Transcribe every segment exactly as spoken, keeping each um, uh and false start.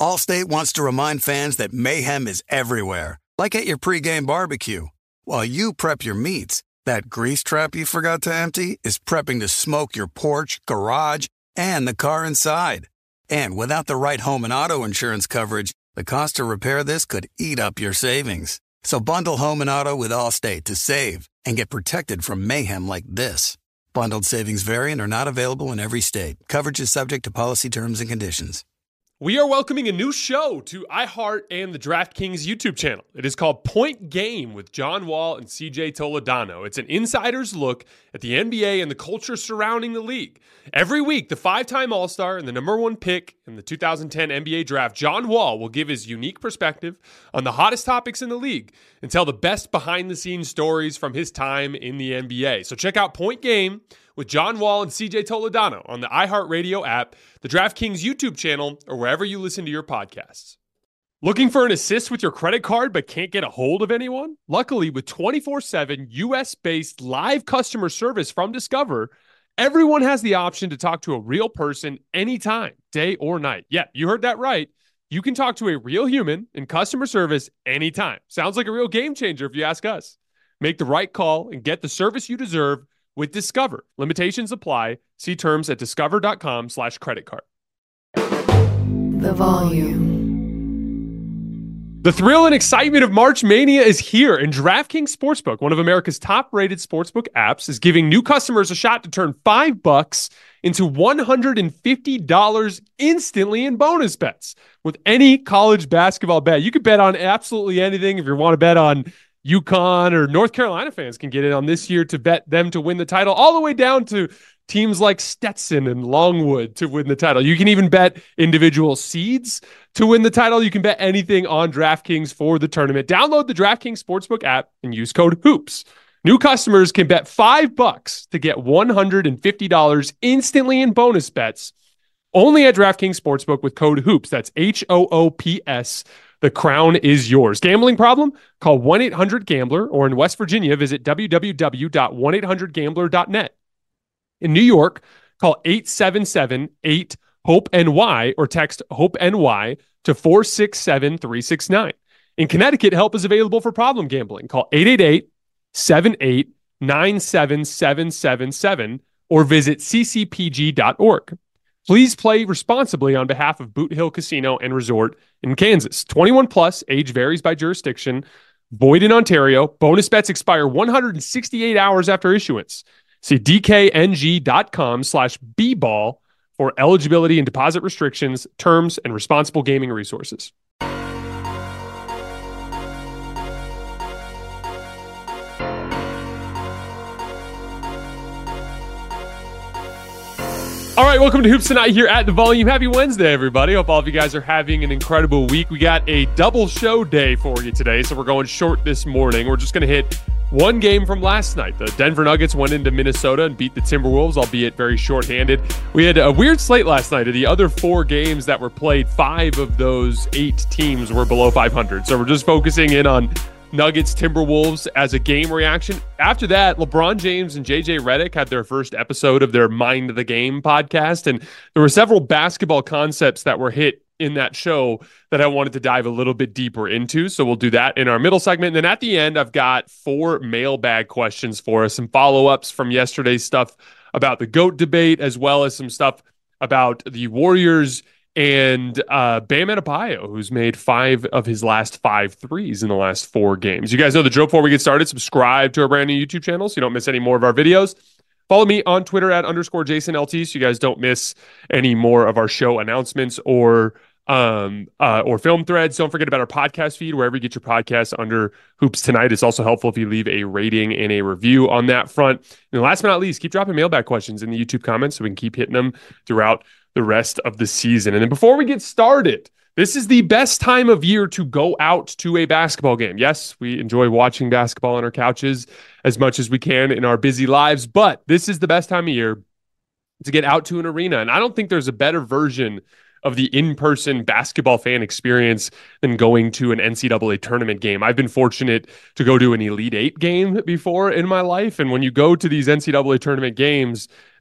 Allstate wants to remind fans that mayhem is everywhere, like at your pregame barbecue. While you prep your meats, that grease trap you forgot to empty is prepping to smoke your porch, garage, and the car inside. And without the right home and auto insurance coverage, the cost to repair this could eat up your savings. So bundle home and auto with Allstate to save and get protected from mayhem like this. Bundled savings vary and are not available in every state. Coverage is subject to policy terms and conditions. We are welcoming a new show to iHeart and the DraftKings YouTube channel. It is called Point Game with John Wall and C J Toledano. It's an insider's look at the N B A and the culture surrounding the league. Every week, the five-time All-Star and the number one pick in the two thousand ten N B A draft, John Wall, will give his unique perspective on the hottest topics in the league and tell the best behind-the-scenes stories from his time in the N B A. So check out Point Game with John Wall and C J Toledano on the iHeartRadio app, the DraftKings YouTube channel, or wherever you listen to your podcasts. Looking for an assist with your credit card but can't get a hold of anyone? Luckily, with twenty-four seven U S-based live customer service from Discover, everyone has the option to talk to a real person anytime, day or night. Yeah, you heard that right. You can talk to a real human in customer service anytime. Sounds like a real game changer if you ask us. Make the right call and get the service you deserve with Discover. Limitations apply. See terms at discover.com slash credit card. The volume. The thrill and excitement of March Mania is here, and DraftKings Sportsbook, one of America's top-rated sportsbook apps, is giving new customers a shot to turn five bucks into one hundred fifty dollars instantly in bonus bets with any college basketball bet. You could bet on absolutely anything. If you want to bet on UConn or North Carolina, fans can get in on this year to bet them to win the title, all the way down to teams like Stetson and Longwood to win the title. You can even bet individual seeds to win the title. You can bet anything on DraftKings for the tournament. Download the DraftKings Sportsbook app and use code HOOPS. New customers can bet five bucks to get one hundred fifty dollars instantly in bonus bets only at DraftKings Sportsbook with code HOOPS. That's H O O P S. The crown is yours. Gambling problem? Call one eight hundred gambler, or in West Virginia, visit w w w dot one eight hundred gambler dot net. In New York, call eight seven seven eight hope N Y or text HOPE-NY to four six seven three six nine. In Connecticut, help is available for problem gambling. Call eight eight eight seven eight nine seven seven seven seven or visit c c p g dot org. Please play responsibly on behalf of Boot Hill Casino and Resort in Kansas. twenty-one plus, age varies by jurisdiction, void in Ontario. Bonus bets expire one hundred sixty-eight hours after issuance. See dkng.com slash bball for eligibility and deposit restrictions, terms, and responsible gaming resources. All right, welcome to Hoops Tonight here at The Volume. Happy Wednesday, everybody. Hope all of you guys are having an incredible week. We got a double show day for you today, so we're going short this morning. We're just going to hit one game from last night. The Denver Nuggets went into Minnesota and beat the Timberwolves, albeit very shorthanded. We had a weird slate last night. Of the other four games that were played, five of those eight teams were below five hundred. So we're just focusing in on Nuggets, Timberwolves as a game reaction. After that, LeBron James and J J Redick had their first episode of their Mind the Game podcast, and there were several basketball concepts that were hit in that show that I wanted to dive a little bit deeper into. So we'll do that in our middle segment. And then at the end, I've got four mailbag questions for us, some follow-ups from yesterday's stuff about the GOAT debate, as well as some stuff about the Warriors and uh, Bam Adebayo, who's made five of his last five threes in the last four games. You guys know the drill. Before we get started, subscribe to our brand new YouTube channel so you don't miss any more of our videos. Follow me on Twitter at underscore Jason L T so you guys don't miss any more of our show announcements or um uh or film threads. Don't forget about our podcast feed wherever you get your podcasts under Hoops Tonight. It's also helpful if you leave a rating and a review on that front. And last but not least, keep dropping mailbag questions in the YouTube comments so we can keep hitting them throughout the rest of the season. And then before we get started, this is the best time of year to go out to a basketball game. Yes, we enjoy watching basketball on our couches as much as we can in our busy lives, but this is the best time of year to get out to an arena. And I don't think there's a better version of the in-person basketball fan experience than going to an N C double A tournament game. I've been fortunate to go to an Elite Eight game before in my life. And when you go to these N C double A tournament games,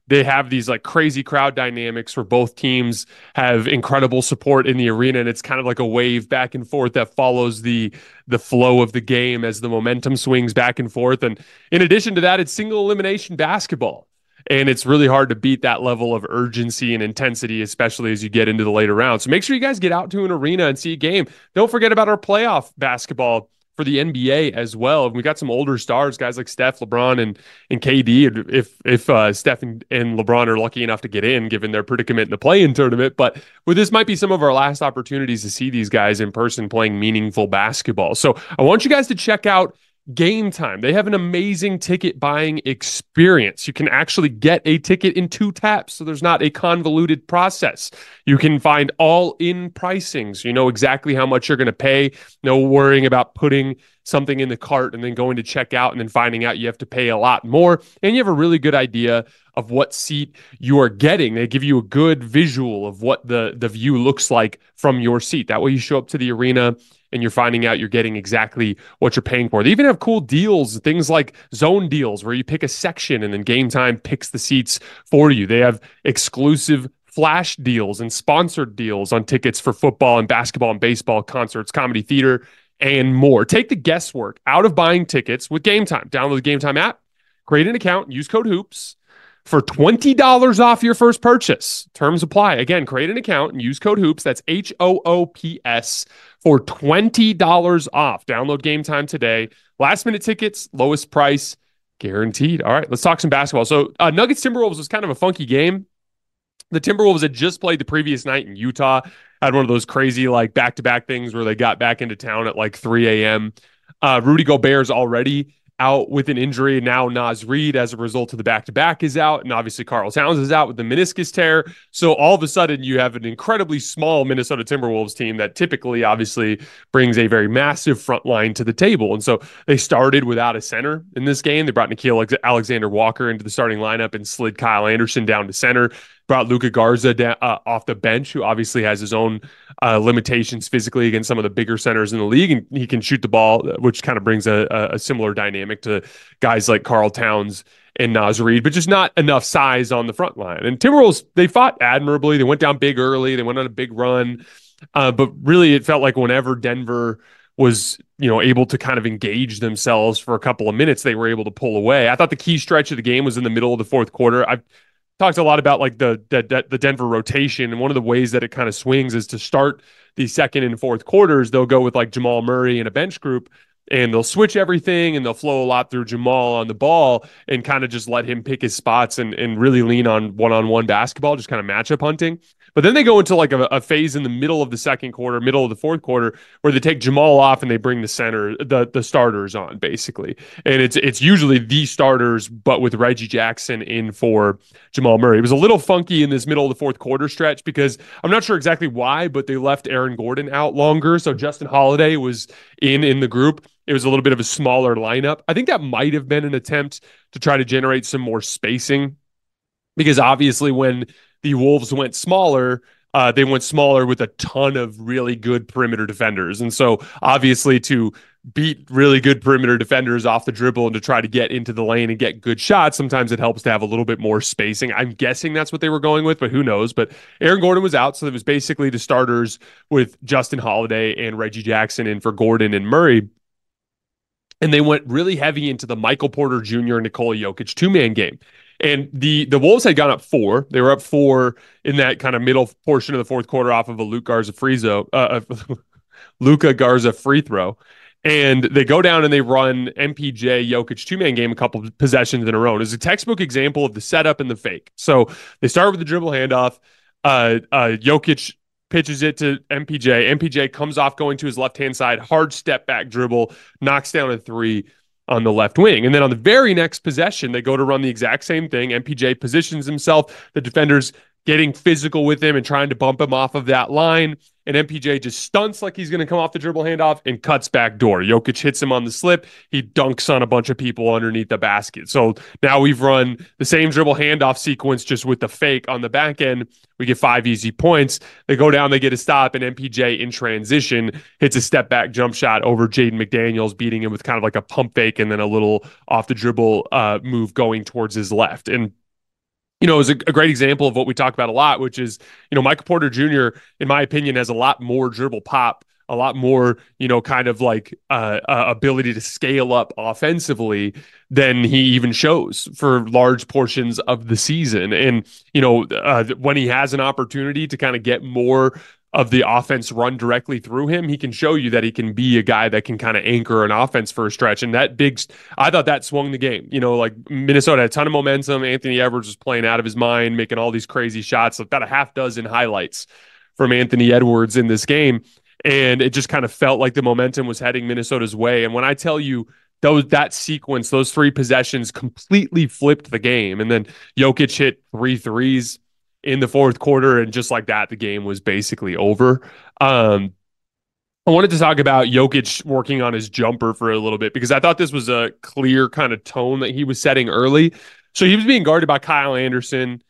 They have these like crazy crowd dynamics where both teams have incredible support in the arena, and it's kind of like a wave back and forth that follows the the flow of the game as the momentum swings back and forth. And in addition to that, it's single elimination basketball. And it's really hard to beat that level of urgency and intensity, especially as you get into the later rounds. So make sure you guys get out to an arena and see a game. Don't forget about our playoff basketball for the N B A as well. And we got some older stars, guys like Steph, LeBron, and and K D. If if uh, Steph and, and LeBron are lucky enough to get in, given their predicament in the play-in tournament. But well, this might be some of our last opportunities to see these guys in person playing meaningful basketball. So I want you guys to check out Game Time. They have an amazing ticket buying experience. You can actually get a ticket in two taps, so there's not a convoluted process. You can find all-in pricing, so you know exactly how much you're going to pay. No worrying about putting something in the cart and then going to check out and then finding out you have to pay a lot more. And you have a really good idea of what seat you are getting. They give you a good visual of what the, the view looks like from your seat. That way you show up to the arena and you're finding out you're getting exactly what you're paying for. They even have cool deals, things like zone deals where you pick a section and then Game Time picks the seats for you. They have exclusive flash deals and sponsored deals on tickets for football and basketball and baseball, concerts, comedy, theater, and more. Take the guesswork out of buying tickets with Game Time. Download the Game Time app, create an account, use code HOOPS for twenty dollars off your first purchase. Terms apply. Again, create an account and use code HOOPS. That's H O O P S for twenty dollars off. Download Game Time today. Last minute tickets, lowest price guaranteed. All right, let's talk some basketball. So uh, Nuggets Timberwolves was kind of a funky game. The Timberwolves had just played the previous night in Utah, had one of those crazy like back-to-back things where they got back into town at like three a.m. Uh, Rudy Gobert's already out with an injury. Now Naz Reid, as a result of the back-to-back, is out. And obviously Karl Towns is out with the meniscus tear. So all of a sudden you have an incredibly small Minnesota Timberwolves team that typically obviously brings a very massive front line to the table. And so they started without a center in this game. They brought Nikhil Alexander Walker into the starting lineup and slid Kyle Anderson down to center. Brought Luka Garza down, uh, off the bench, who obviously has his own uh, limitations physically against some of the bigger centers in the league, and he can shoot the ball, which kind of brings a, a similar dynamic to guys like Karl Towns and Naz Reid, but just not enough size on the front line. And Timberwolves, they fought admirably. They went down big early. They went on a big run, uh, but really it felt like whenever Denver was, you know, able to kind of engage themselves for a couple of minutes, they were able to pull away. I thought the key stretch of the game was in the middle of the fourth quarter. I've talked a lot about like the, the the Denver rotation, and one of the ways that it kind of swings is to start the second and fourth quarters. They'll go with like Jamal Murray and a bench group, and they'll switch everything, and they'll flow a lot through Jamal on the ball and kind of just let him pick his spots and and really lean on one-on-one basketball, just kind of matchup hunting. But then they go into like a, a phase in the middle of the second quarter, middle of the fourth quarter, where they take Jamal off and they bring the center, the the starters on, basically. And it's it's usually the starters, but with Reggie Jackson in for Jamal Murray. It was a little funky in this middle of the fourth quarter stretch because I'm not sure exactly why, but they left Aaron Gordon out longer. So Justin Holiday was in in the group. It was a little bit of a smaller lineup. I think that might have been an attempt to try to generate some more spacing, because obviously when the Wolves went smaller, uh, they went smaller with a ton of really good perimeter defenders. And so obviously to beat really good perimeter defenders off the dribble and to try to get into the lane and get good shots, sometimes it helps to have a little bit more spacing. I'm guessing that's what they were going with, but who knows? But Aaron Gordon was out, so it was basically the starters with Justin Holiday and Reggie Jackson in for Gordon and Murray. And they went really heavy into the Michael Porter Junior and Nikola Jokic two-man game. And the the Wolves had gone up four. They were up four in that kind of middle portion of the fourth quarter off of a Luka Garza free throw, uh, Luka Garza free throw. And they go down and they run M P J Jokic two-man game a couple of possessions in a row. And it's a textbook example of the setup and the fake. So they start with the dribble handoff. Uh, uh, Jokic pitches it to M P J. M P J comes off going to his left-hand side, hard step back dribble, knocks down a three on the left wing. And then on the very next possession, they go to run the exact same thing. M P J positions himself. The defender's getting physical with him and trying to bump him off of that line. And M P J just stunts like he's going to come off the dribble handoff and cuts back door. Jokic hits him on the slip. He dunks on a bunch of people underneath the basket. So now we've run the same dribble handoff sequence just with the fake on the back end. We get five easy points. They go down, they get a stop, and M P J in transition hits a step back jump shot over Jaden McDaniels, beating him with kind of like a pump fake and then a little off the dribble uh, move going towards his left. And you know, is a, a great example of what we talk about a lot, which is, you know, Michael Porter Junior, in my opinion, has a lot more dribble pop, a lot more, you know, kind of like uh, uh, ability to scale up offensively than he even shows for large portions of the season. And, you know, uh, when he has an opportunity to kind of get more of the offense run directly through him, he can show you that he can be a guy that can kind of anchor an offense for a stretch. And that big, I thought that swung the game. You know, like Minnesota had a ton of momentum. Anthony Edwards was playing out of his mind, making all these crazy shots. About a half dozen highlights from Anthony Edwards in this game. And it just kind of felt like the momentum was heading Minnesota's way. And when I tell you those, that sequence, those three possessions completely flipped the game. And then Jokic hit three threes in the fourth quarter, and just like that, the game was basically over. Um, I wanted to talk about Jokic working on his jumper for a little bit, because I thought this was a clear kind of tone that he was setting early. So he was being guarded by Kyle Anderson,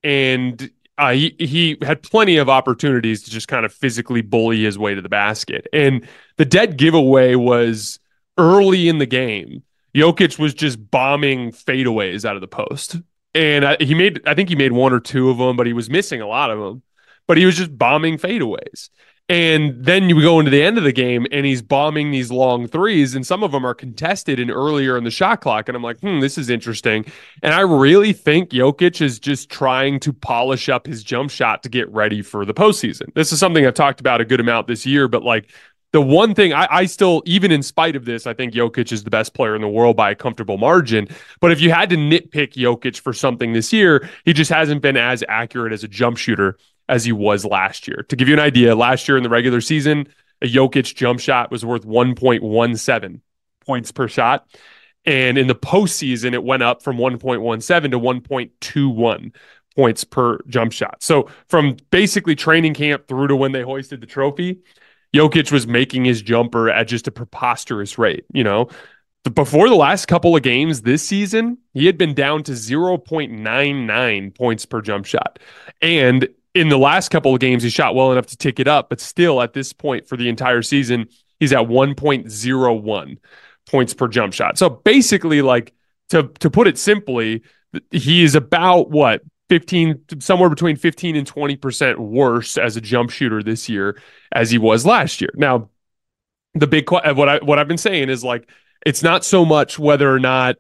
and uh, he, he had plenty of opportunities to just kind of physically bully his way to the basket. And the dead giveaway was early in the game. Jokic was just bombing fadeaways out of the post. And I, he made, I think he made one or two of them, but he was missing a lot of them. But he was just bombing fadeaways. And then you go into the end of the game, and he's bombing these long threes, and some of them are contested and earlier in the shot clock. And I'm like, hmm, this is interesting. And I really think Jokic is just trying to polish up his jump shot to get ready for the postseason. This is something I've talked about a good amount this year, but like, the one thing I, I still, even in spite of this, I think Jokic is the best player in the world by a comfortable margin. But if you had to nitpick Jokic for something this year, he just hasn't been as accurate as a jump shooter as he was last year. To give you an idea, last year in the regular season, a Jokic jump shot was worth one point one seven points per shot. And in the postseason, it went up from one point one seven to one point two one points per jump shot. So from basically training camp through to when they hoisted the trophy, Jokic was making his jumper at just a preposterous rate. You know, before the last couple of games this season, he had been down to zero point nine nine points per jump shot. And in the last couple of games, he shot well enough to tick it up, but still at this point for the entire season, he's at one point zero one points per jump shot. So basically, like, to, to put it simply, he is about what? fifteen, somewhere between fifteen and twenty percent worse as a jump shooter this year as he was last year. Now, the big what I what I've been saying is, like, it's not so much whether or not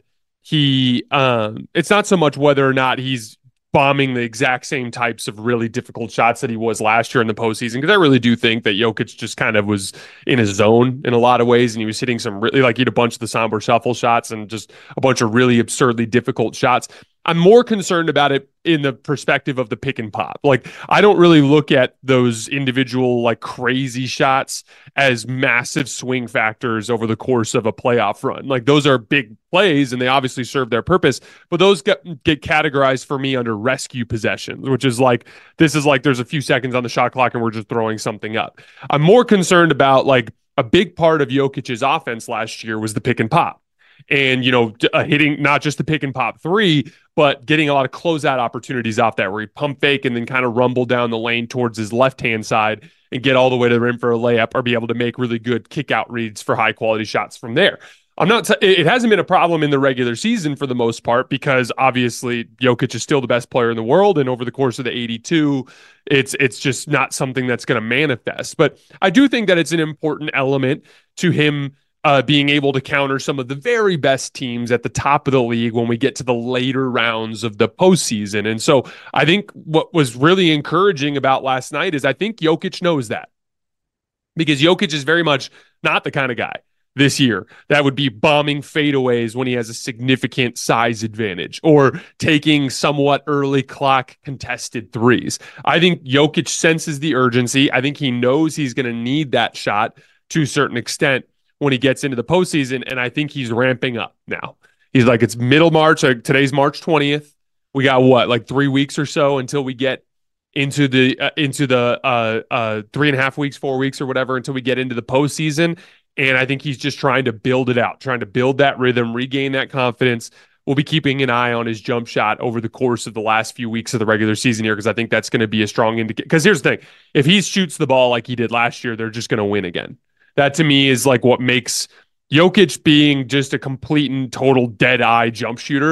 he um it's not so much whether or not he's bombing the exact same types of really difficult shots that he was last year in the postseason, because I really do think that Jokic just kind of was in his zone in a lot of ways, and he was hitting some really, like, he had a bunch of the somber shuffle shots and just a bunch of really absurdly difficult shots. I'm more concerned about it in the perspective of the pick and pop. Like, I don't really look at those individual, like, crazy shots as massive swing factors over the course of a playoff run. Like, those are big plays and they obviously serve their purpose, but those get, get categorized for me under rescue possessions, which is like, this is like, there's a few seconds on the shot clock and we're just throwing something up. I'm more concerned about, like, a big part of Jokic's offense last year was the pick and pop. And, you know, uh, hitting not just the pick and pop three, but getting a lot of closeout opportunities off that, where he pump fake and then kind of rumble down the lane towards his left-hand side and get all the way to the rim for a layup, or be able to make really good kick-out reads for high-quality shots from there. I'm not. T- it hasn't been a problem in the regular season for the most part, because obviously Jokic is still the best player in the world, and over the course of the eighty-two, it's it's just not something that's going to manifest. But I do think that it's an important element to him Uh, being able to counter some of the very best teams at the top of the league when we get to the later rounds of the postseason. And so I think what was really encouraging about last night is I think Jokic knows that, because Jokic is very much not the kind of guy this year that would be bombing fadeaways when he has a significant size advantage, or taking somewhat early clock contested threes. I think Jokic senses the urgency. I think he knows he's going to need that shot to a certain extent when he gets into the postseason, and I think he's ramping up now. He's like, it's middle March. Like, today's March twentieth. We got what, like three weeks or so until we get into the uh, into the uh, uh, three and a half weeks, four weeks or whatever, until we get into the postseason. And I think he's just trying to build it out, trying to build that rhythm, regain that confidence. We'll be keeping an eye on his jump shot over the course of the last few weeks of the regular season here, because I think that's going to be a strong indicator. Because here's the thing: if he shoots the ball like he did last year, they're just going to win again. That, to me, is like what makes Jokic being just a complete and total dead-eye jump shooter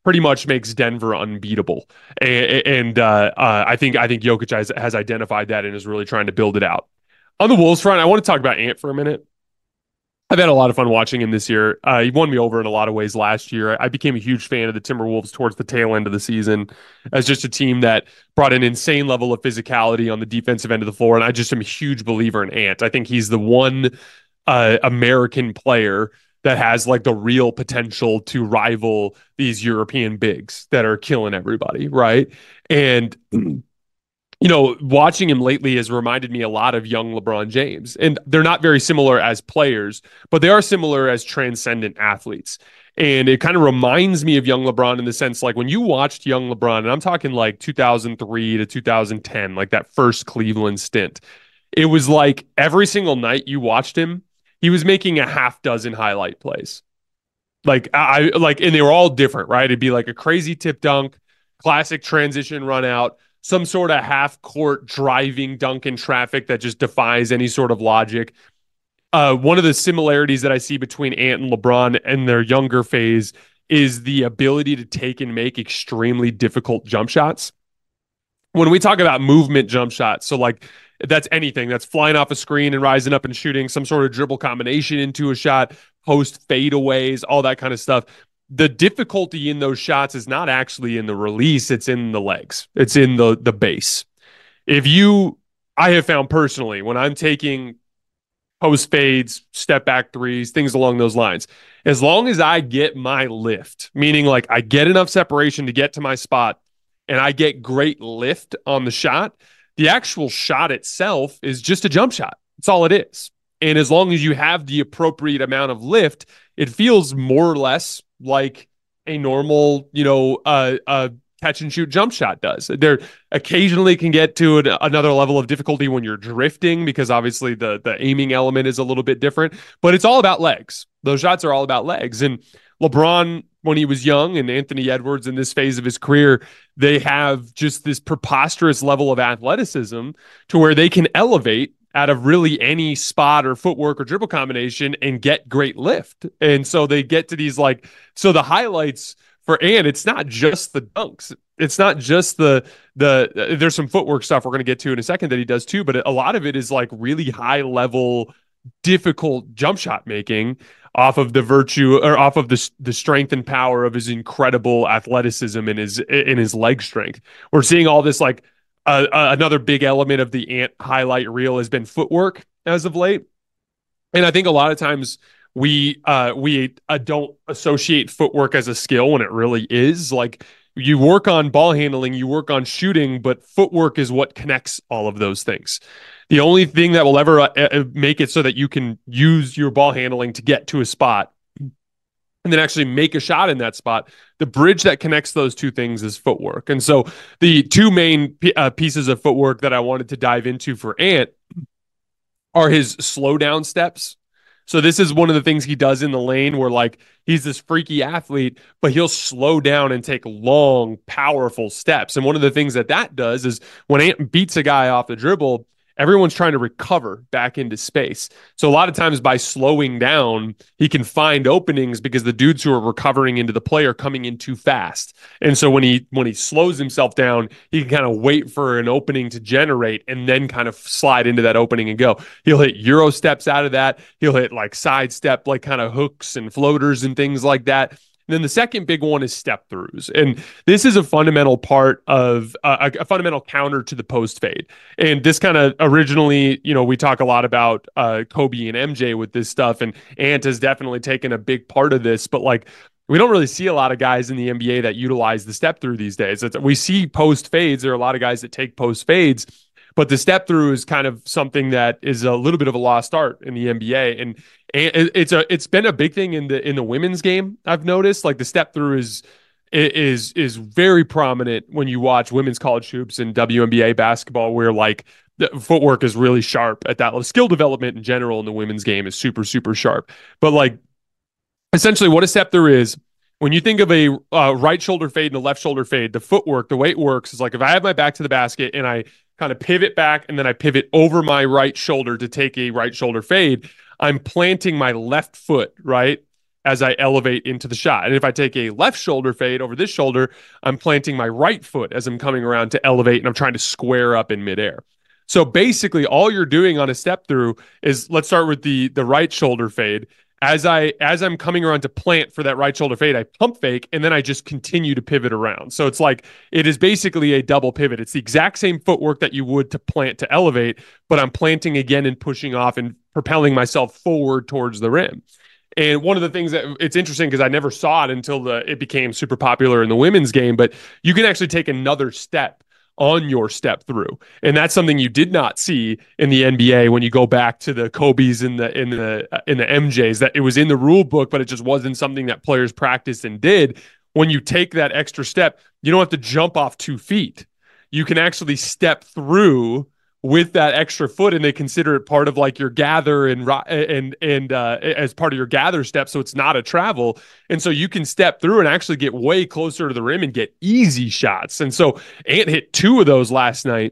pretty much makes Denver unbeatable. And, and uh, uh, I think I think Jokic has, has identified that and is really trying to build it out. On the Wolves front, I want to talk about Ant for a minute. I've had a lot of fun watching him this year. Uh, he won me over in a lot of ways last year. I became a huge fan of the Timberwolves towards the tail end of the season as just a team that brought an insane level of physicality on the defensive end of the floor. And I just am a huge believer in Ant. I think he's the one uh, American player that has like the real potential to rival these European bigs that are killing everybody, right? And you know, watching him lately has reminded me a lot of young LeBron James. And they're not very similar as players, but they are similar as transcendent athletes. And it kind of reminds me of young LeBron in the sense, like when you watched young LeBron, and I'm talking like two thousand three to two thousand ten, like that first Cleveland stint, it was like every single night you watched him, he was making a half dozen highlight plays. Like I like, and they were all different, right? It'd be like a crazy tip dunk, classic transition run out, some sort of half-court driving dunk in traffic that just defies any sort of logic. Uh, one of the similarities that I see between Ant and LeBron and their younger phase is the ability to take and make extremely difficult jump shots. When we talk about movement jump shots, so like that's anything that's flying off a screen and rising up and shooting some sort of dribble combination into a shot, post fadeaways, all that kind of stuff. The difficulty in those shots is not actually in the release, it's in the legs. It's in the the base. If you, I have found personally, when I'm taking post fades, step back threes, things along those lines, as long as I get my lift, meaning like I get enough separation to get to my spot and I get great lift on the shot, the actual shot itself is just a jump shot. That's all it is. And as long as you have the appropriate amount of lift, it feels more or less like a normal, you know, uh, uh, catch and shoot jump shot does. There occasionally can get to an, another level of difficulty when you're drifting because obviously the the aiming element is a little bit different, but it's all about legs. Those shots are all about legs. And LeBron, when he was young, and Anthony Edwards in this phase of his career, they have just this preposterous level of athleticism to where they can elevate out of really any spot or footwork or dribble combination and get great lift. And so they get to these like, so the highlights for Ant, it's not just the dunks. It's not just the, the, uh, there's some footwork stuff we're going to get to in a second that he does too, but a lot of it is like really high level, difficult jump shot making off of the virtue or off of the, the strength and power of his incredible athleticism and his, in his leg strength. We're seeing all this like, Uh, uh, another big element of the Ant highlight reel has been footwork as of late. And I think a lot of times we uh, we uh, don't associate footwork as a skill when it really is. Like you work on ball handling, you work on shooting, but footwork is what connects all of those things. The only thing that will ever uh, make it so that you can use your ball handling to get to a spot and then actually make a shot in that spot, the bridge that connects those two things is footwork. And so the two main uh, pieces of footwork that I wanted to dive into for Ant are his slow down steps. So this is one of the things he does in the lane where like he's this freaky athlete, but he'll slow down and take long, powerful steps. And one of the things that that does is when Ant beats a guy off the dribble, everyone's trying to recover back into space. So a lot of times by slowing down, he can find openings because the dudes who are recovering into the play are coming in too fast. And so when he when he slows himself down, he can kind of wait for an opening to generate and then kind of slide into that opening and go. He'll hit Euro steps out of that. He'll hit like sidestep, like kind of hooks and floaters and things like that. And then the second big one is step throughs. And this is a fundamental part of uh, a, a fundamental counter to the post fade. And this kind of originally, you know, we talk a lot about uh, Kobe and M J with this stuff. And Ant has definitely taken a big part of this. But like, we don't really see a lot of guys in the N B A that utilize the step through these days. It's, we see post fades. There are a lot of guys that take post fades. But the step through is kind of something that is a little bit of a lost art in the N B A. And it's a it's been a big thing in the in the women's game. I've noticed like the step through is is is very prominent when you watch women's college hoops and W N B A basketball, where like the footwork is really sharp at that level. Skill development in general in the women's game is super super sharp. But like essentially, what a step through is, when you think of a uh, right shoulder fade and a left shoulder fade, the footwork, the way it works is like if I have my back to the basket and I kind of pivot back and then I pivot over my right shoulder to take a right shoulder fade, I'm planting my left foot, right, as I elevate into the shot. And if I take a left shoulder fade over this shoulder, I'm planting my right foot as I'm coming around to elevate, and I'm trying to square up in midair. So basically all you're doing on a step through is, let's start with the the right shoulder fade. As I as I'm coming around to plant for that right shoulder fade, I pump fake, and then I just continue to pivot around. So it's like, it is basically a double pivot. It's the exact same footwork that you would to plant to elevate, but I'm planting again and pushing off and propelling myself forward towards the rim. And one of the things that it's interesting, because I never saw it until the it became super popular in the women's game, but you can actually take another step on your step through. And that's something you did not see in the N B A when you go back to the Kobe's and the in the in the M J's, that it was in the rule book, but it just wasn't something that players practiced and did. When you take that extra step, you don't have to jump off two feet. You can actually step through with that extra foot, and they consider it part of like your gather and and and uh, as part of your gather step, so it's not a travel, and so you can step through and actually get way closer to the rim and get easy shots. And so Ant hit two of those last night.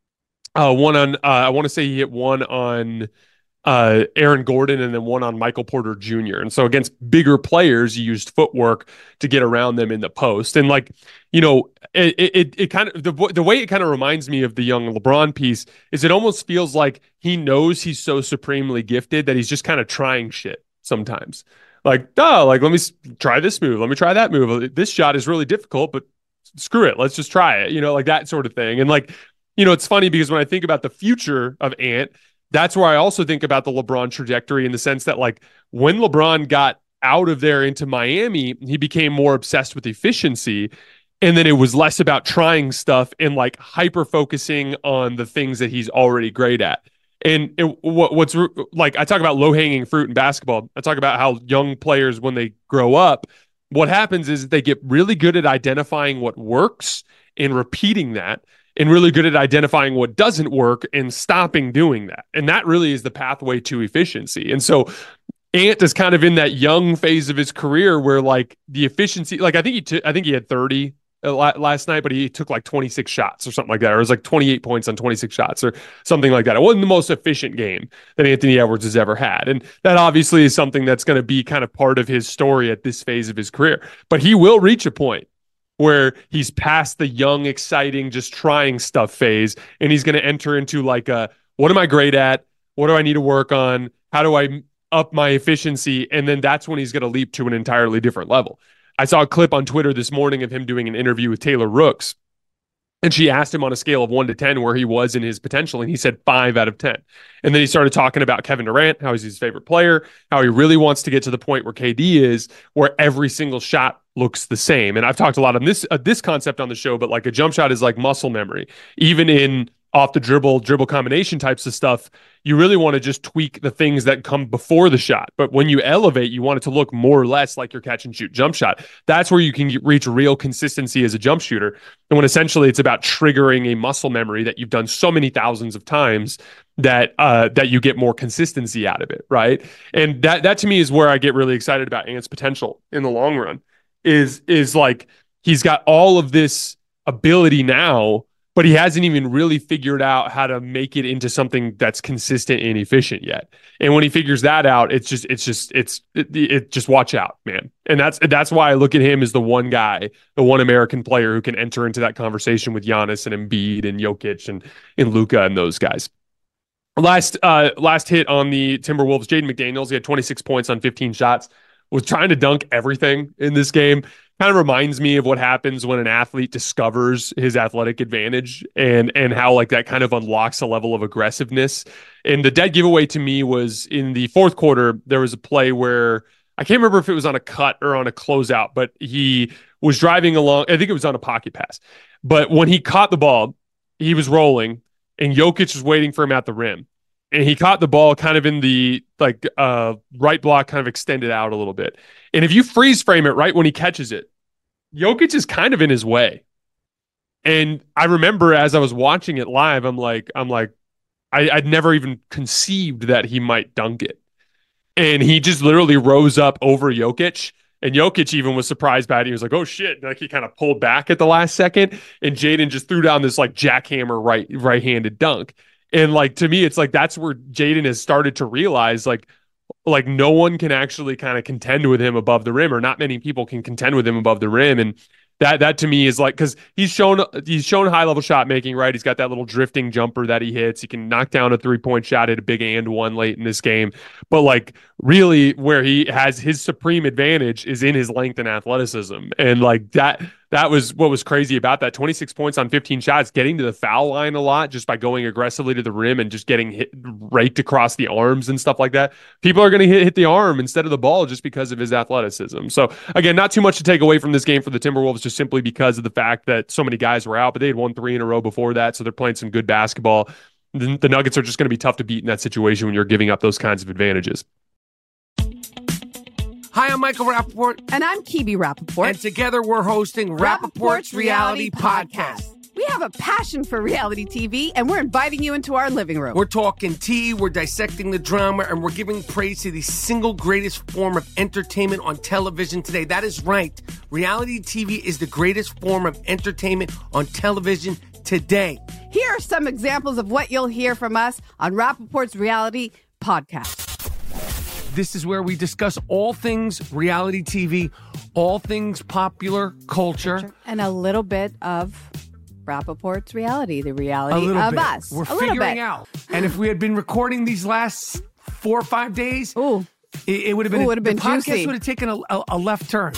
Uh, one on uh, I want to say he hit one on uh, Aaron Gordon, and then one on Michael Porter Junior And so against bigger players, you used footwork to get around them in the post. And like, you know, it it, it kind of, the, the way it kind of reminds me of the young LeBron piece is it almost feels like he knows he's so supremely gifted that he's just kind of trying shit sometimes. Like, oh, like, let me try this move. Let me try that move. This shot is really difficult, but screw it. Let's just try it, you know, like that sort of thing. And like, you know, it's funny because when I think about the future of Ant, that's where I also think about the LeBron trajectory, in the sense that like when LeBron got out of there into Miami, he became more obsessed with efficiency. And then it was less about trying stuff and like hyper focusing on the things that he's already great at. And it, what, what's like, I talk about low hanging fruit in basketball. I talk about how young players, when they grow up, what happens is they get really good at identifying what works and repeating that, and really good at identifying what doesn't work and stopping doing that. And that really is the pathway to efficiency. And so Ant is kind of in that young phase of his career where like the efficiency, like I think he, t- I think he had thirty last night, but he took like twenty-six shots or something like that. Or it was like twenty-eight points on twenty-six shots or something like that. It wasn't the most efficient game that Anthony Edwards has ever had. And that obviously is something that's going to be kind of part of his story at this phase of his career. But he will reach a point where he's past the young, exciting, just trying stuff phase, and he's going to enter into like a, what am I great at? What do I need to work on? How do I up my efficiency? And then that's when he's going to leap to an entirely different level. I saw a clip on Twitter this morning of him doing an interview with Taylor Rooks, and she asked him on a scale of one to ten where he was in his potential, and he said five out of ten. And then he started talking about Kevin Durant, how he's his favorite player, how he really wants to get to the point where K D is, where every single shot looks the same. And I've talked a lot on this uh, this concept on the show, but like a jump shot is like muscle memory. Even in off the dribble, dribble combination types of stuff, you really want to just tweak the things that come before the shot. But when you elevate, you want it to look more or less like your catch and shoot jump shot. That's where you can reach real consistency as a jump shooter. And when essentially it's about triggering a muscle memory that you've done so many thousands of times that uh, that you get more consistency out of it, right? And that that to me is where I get really excited about Ant's potential in the long run. Is is like he's got all of this ability now, but he hasn't even really figured out how to make it into something that's consistent and efficient yet. And when he figures that out, it's just, it's just, it's, it, it just watch out, man. And that's, that's why I look at him as the one guy, the one American player who can enter into that conversation with Giannis and Embiid and Jokic and, and Luka and those guys. Last, uh, last hit on the Timberwolves, Jaden McDaniels, he had twenty-six points on fifteen shots, was trying to dunk everything in this game. Kind of reminds me of what happens when an athlete discovers his athletic advantage and and how like that kind of unlocks a level of aggressiveness. And the dead giveaway to me was in the fourth quarter. There was a play where I can't remember if it was on a cut or on a closeout, but he was driving along. I think it was on a pocket pass. But when he caught the ball, he was rolling and Jokic was waiting for him at the rim. And he caught the ball kind of in the like uh, right block, kind of extended out a little bit. And if you freeze frame it right when he catches it, Jokic is kind of in his way. And I remember as I was watching it live, I'm like, I'm like, I, I'd never even conceived that he might dunk it. And he just literally rose up over Jokic. And Jokic even was surprised by it. He was like, oh shit. And like he kind of pulled back at the last second. And Jaden just threw down this like jackhammer right right-handed dunk. And like to me, it's like that's where Jaden has started to realize like, like no one can actually kind of contend with him above the rim, or not many people can contend with him above the rim. And that that to me is like, because he's shown he's shown high level shot making, right? He's got that little drifting jumper that he hits. He can knock down a three point shot at a big and one late in this game. But like really where he has his supreme advantage is in his length and athleticism. And like that that was what was crazy about that. twenty-six points on fifteen shots, getting to the foul line a lot just by going aggressively to the rim and just getting hit raked across the arms and stuff like that. People are going to hit, hit the arm instead of the ball just because of his athleticism. So again, not too much to take away from this game for the Timberwolves, just simply because of the fact that so many guys were out, but they had won three in a row before that. So they're playing some good basketball. The, the Nuggets are just going to be tough to beat in that situation when you're giving up those kinds of advantages. Hi, I'm Michael Rappaport. And I'm Kibi Rappaport. And together we're hosting Rappaport's, Rappaport's Reality, Reality Podcast. Podcast. We have a passion for reality T V, and we're inviting you into our living room. We're talking tea, we're dissecting the drama, and we're giving praise to the single greatest form of entertainment on television today. That is right. Reality T V is the greatest form of entertainment on television today. Here are some examples of what you'll hear from us on Rappaport's Reality Podcast. This is where we discuss all things reality T V, all things popular culture. And a little bit of Rappaport's reality, the reality of bit. us. We're a figuring out. And if we had been recording these last four or five days, Ooh. it, it would have been, Ooh, would have been the podcast juicy. would have taken a, a, a left turn.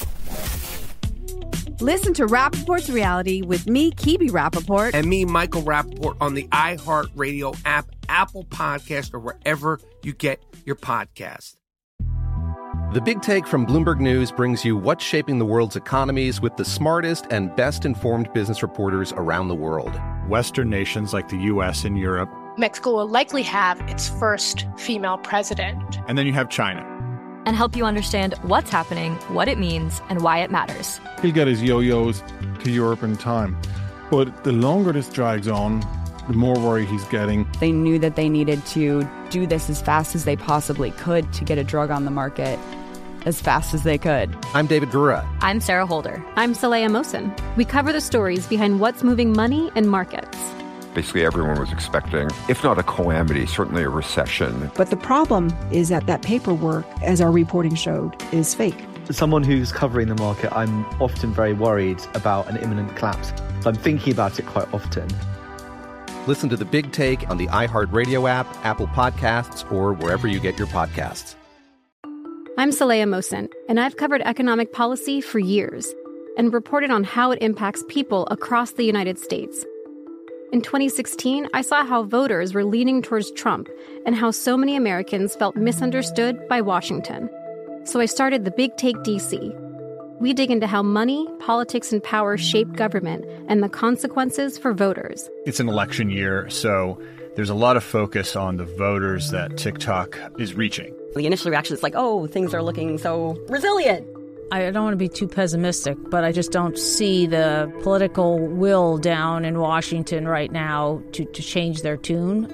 Listen to Rappaport's Reality with me, Kibi Rappaport. And me, Michael Rappaport, on the iHeartRadio app, Apple Podcast, or wherever you get your podcast. The Big Take from Bloomberg News brings you what's shaping the world's economies with the smartest and best-informed business reporters around the world. Western nations like the U S and Europe. Mexico will likely have its first female president. And then you have China. And help you understand what's happening, what it means, and why it matters. He'll get his yo-yos to Europe in time. But the longer this drags on, the more worry he's getting. They knew that they needed to do this as fast as they possibly could to get a drug on the market as fast as they could. I'm David Gura. I'm Sarah Holder. I'm Saleha Mohsen. We cover the stories behind what's moving money and markets. Basically, everyone was expecting, if not a calamity, certainly a recession. But the problem is that that paperwork, as our reporting showed, is fake. As someone who's covering the market, I'm often very worried about an imminent collapse. So I'm thinking about it quite often. Listen to The Big Take on the iHeartRadio app, Apple Podcasts, or wherever you get your podcasts. I'm Saleha Mohsen, and I've covered economic policy for years and reported on how it impacts people across the United States. In twenty sixteen, I saw how voters were leaning towards Trump and how so many Americans felt misunderstood by Washington. So I started The Big Take D C. We dig into how money, politics, and power shape government and the consequences for voters. It's an election year, so there's a lot of focus on the voters that TikTok is reaching. The initial reaction is like, oh, things are looking so resilient. I don't want to be too pessimistic, but I just don't see the political will down in Washington right now to, to change their tune.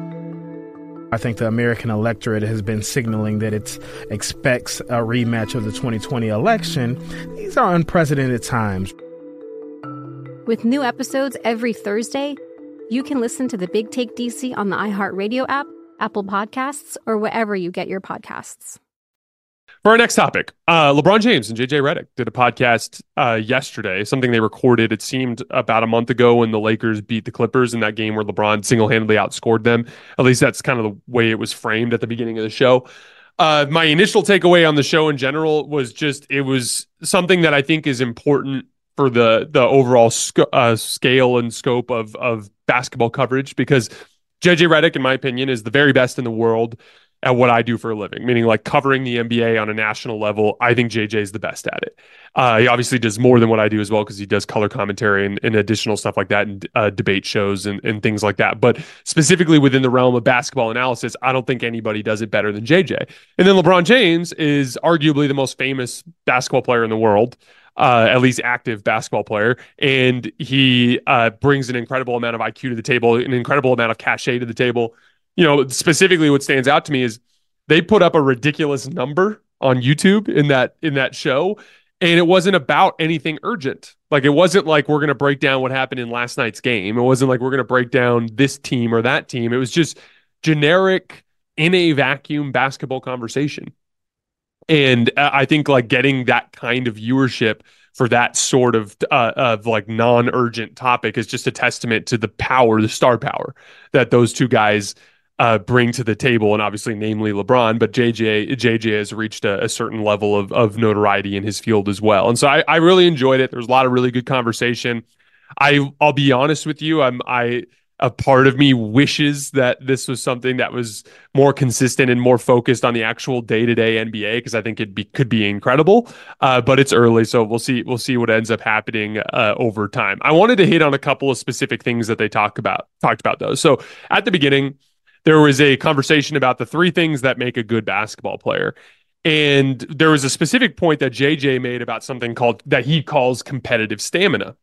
I think the American electorate has been signaling that it expects a rematch of the twenty twenty election. These are unprecedented times. With new episodes every Thursday, you can listen to The Big Take D C on the iHeartRadio app, Apple Podcasts, or wherever you get your podcasts. For our next topic, uh, LeBron James and J J Redick did a podcast uh, yesterday, something they recorded, it seemed, about a month ago when the Lakers beat the Clippers in that game where LeBron single-handedly outscored them. At least that's kind of the way it was framed at the beginning of the show. Uh, my initial takeaway on the show in general was just it was something that I think is important for the the overall sc- uh, scale and scope of, of basketball coverage, because J J Redick, in my opinion, is the very best in the world at what I do for a living, meaning like covering the N B A on a national level. I think J J is the best at it. Uh, he obviously does more than what I do as well, because he does color commentary and, and additional stuff like that, and uh, debate shows and, and things like that. But specifically within the realm of basketball analysis, I don't think anybody does it better than J J. And then LeBron James is arguably the most famous basketball player in the world. Uh, at least active basketball player. And he uh, brings an incredible amount of I Q to the table, an incredible amount of cachet to the table. You know, specifically what stands out to me is they put up a ridiculous number on YouTube in that in that show, and it wasn't about anything urgent. Like, it wasn't like we're going to break down what happened in last night's game. It wasn't like we're going to break down this team or that team. It was just generic in a vacuum basketball conversation. And uh, I think like getting that kind of viewership for that sort of uh, of like non-urgent topic is just a testament to the power, the star power that those two guys uh, bring to the table, and obviously, namely LeBron. But J J J J has reached a, a certain level of of notoriety in his field as well, and so I, I really enjoyed it. There was a lot of really good conversation. I I'll be honest with you, I'm I. A part of me wishes that this was something that was more consistent and more focused on the actual day-to-day N B A, because I think it be, could be incredible. Uh, but it's early, so we'll see. We'll see what ends up happening uh, over time. I wanted to hit on a couple of specific things that they talk about. Talked about those. So at the beginning, there was a conversation about the three things that make a good basketball player, and there was a specific point that J J made about something called that he calls competitive stamina,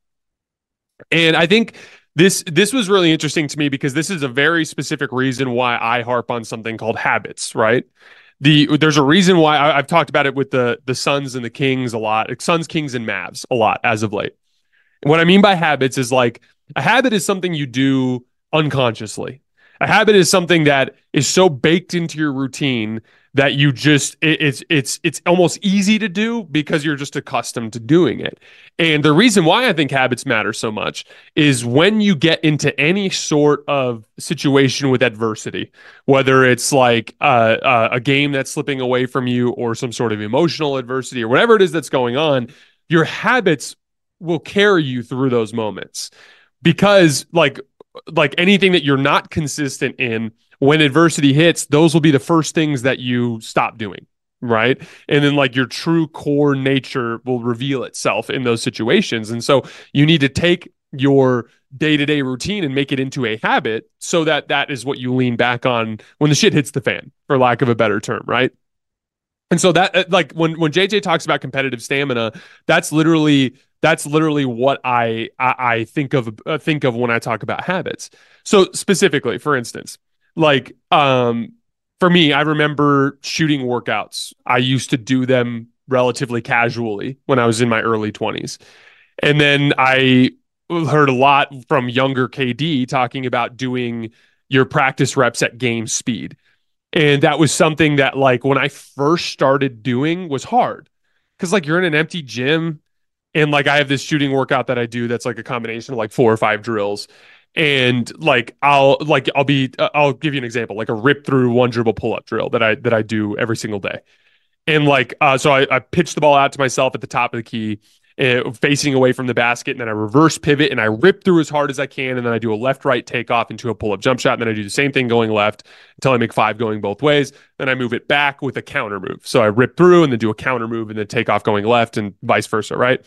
and I think. This this was really interesting to me because this is a very specific reason why I harp on something called habits, right? The there's a reason why I, I've talked about it with the the Suns and the Kings a lot, Suns, Kings, and Mavs a lot as of late. And what I mean by habits is like a habit is something you do unconsciously. A habit is something that is so baked into your routine that you just it, it's it's it's almost easy to do because you're just accustomed to doing it. And the reason why I think habits matter so much is when you get into any sort of situation with adversity, whether it's like uh, uh, a game that's slipping away from you or some sort of emotional adversity or whatever it is that's going on, your habits will carry you through those moments. Because like like anything that you're not consistent in, when adversity hits, those will be the first things that you stop doing, right? And then like your true core nature will reveal itself in those situations. And so you need to take your day-to-day routine and make it into a habit so that that is what you lean back on when the shit hits the fan, for lack of a better term, right? And so that like when when J J talks about competitive stamina, that's literally that's literally what I I, I think of uh, think of when I talk about habits. So specifically, for instance, like um, for me, I remember shooting workouts. I used to do them relatively casually when I was in my early twenties, and then I heard a lot from younger K D talking about doing your practice reps at game speed. And that was something that, like, when I first started doing was hard because, like, you're in an empty gym and, like, I have this shooting workout that I do that's, like, a combination of, like, four or five drills. And, like, I'll, like, I'll be, uh, I'll give you an example, like a rip through one dribble pull up drill that I, that I do every single day. And, like, uh, so I, I pitch the ball out to myself at the top of the key, uh, facing away from the basket, and then I reverse pivot and I rip through as hard as I can, and then I do a left-right takeoff into a pull-up jump shot, and then I do the same thing going left until I make five going both ways. Then I move it back with a counter move. So I rip through and then do a counter move and then take off going left and vice versa, right?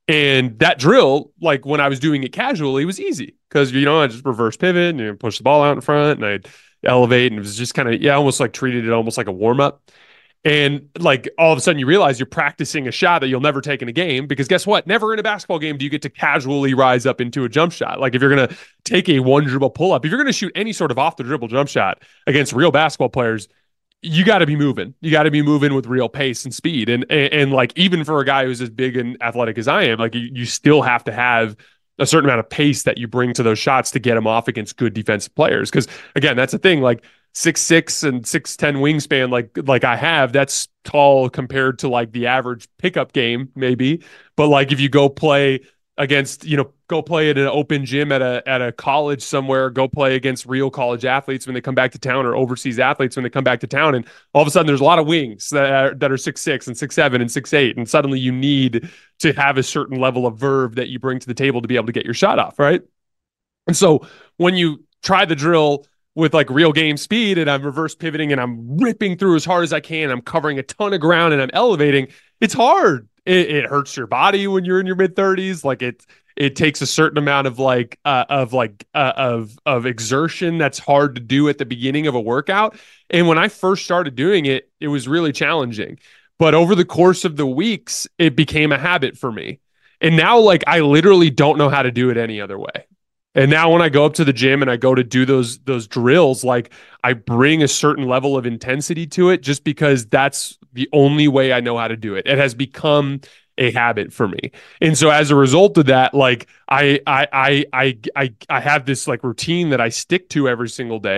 And that drill, like when I was doing it casually, it was easy because, you know, I just reverse pivot and you know, push the ball out in front and I'd elevate, and it was just kind of, yeah, almost like treated it almost like a warm-up. And like all of a sudden you realize you're practicing a shot that you'll never take in a game, because guess what? Never in a basketball game do you get to casually rise up into a jump shot. Like if you're going to take a one dribble pull up, if you're going to shoot any sort of off the dribble jump shot against real basketball players, you got to be moving. You got to be moving with real pace and speed. And, and, and like, even for a guy who's as big and athletic as I am, like you, you still have to have a certain amount of pace that you bring to those shots to get them off against good defensive players. Cause again, that's the thing, like, six six and six ten wingspan like like I have, that's tall compared to like the average pickup game maybe, but like if you go play against, you know, go play at an open gym at a at a college somewhere, go play against real college athletes when they come back to town, or overseas athletes when they come back to town, and all of a sudden there's a lot of wings that are, that are six six and six seven and six eight, and suddenly you need to have a certain level of verve that you bring to the table to be able to get your shot off, right? And so when you try the drill with like real game speed and I'm reverse pivoting and I'm ripping through as hard as I can, I'm covering a ton of ground and I'm elevating, it's hard. It, it hurts your body when you're in your mid thirties. Like it, it takes a certain amount of like, uh, of like, uh, of, of exertion that's hard to do at the beginning of a workout. And when I first started doing it, it was really challenging. But over the course of the weeks, it became a habit for me. And now, like, I literally don't know how to do it any other way. And now when I go up to the gym and I go to do those those drills, like I bring a certain level of intensity to it just because that's the only way I know how to do it. It has become a habit for me. And so as a result of that, like I I I I I, I have this like routine that I stick to every single day.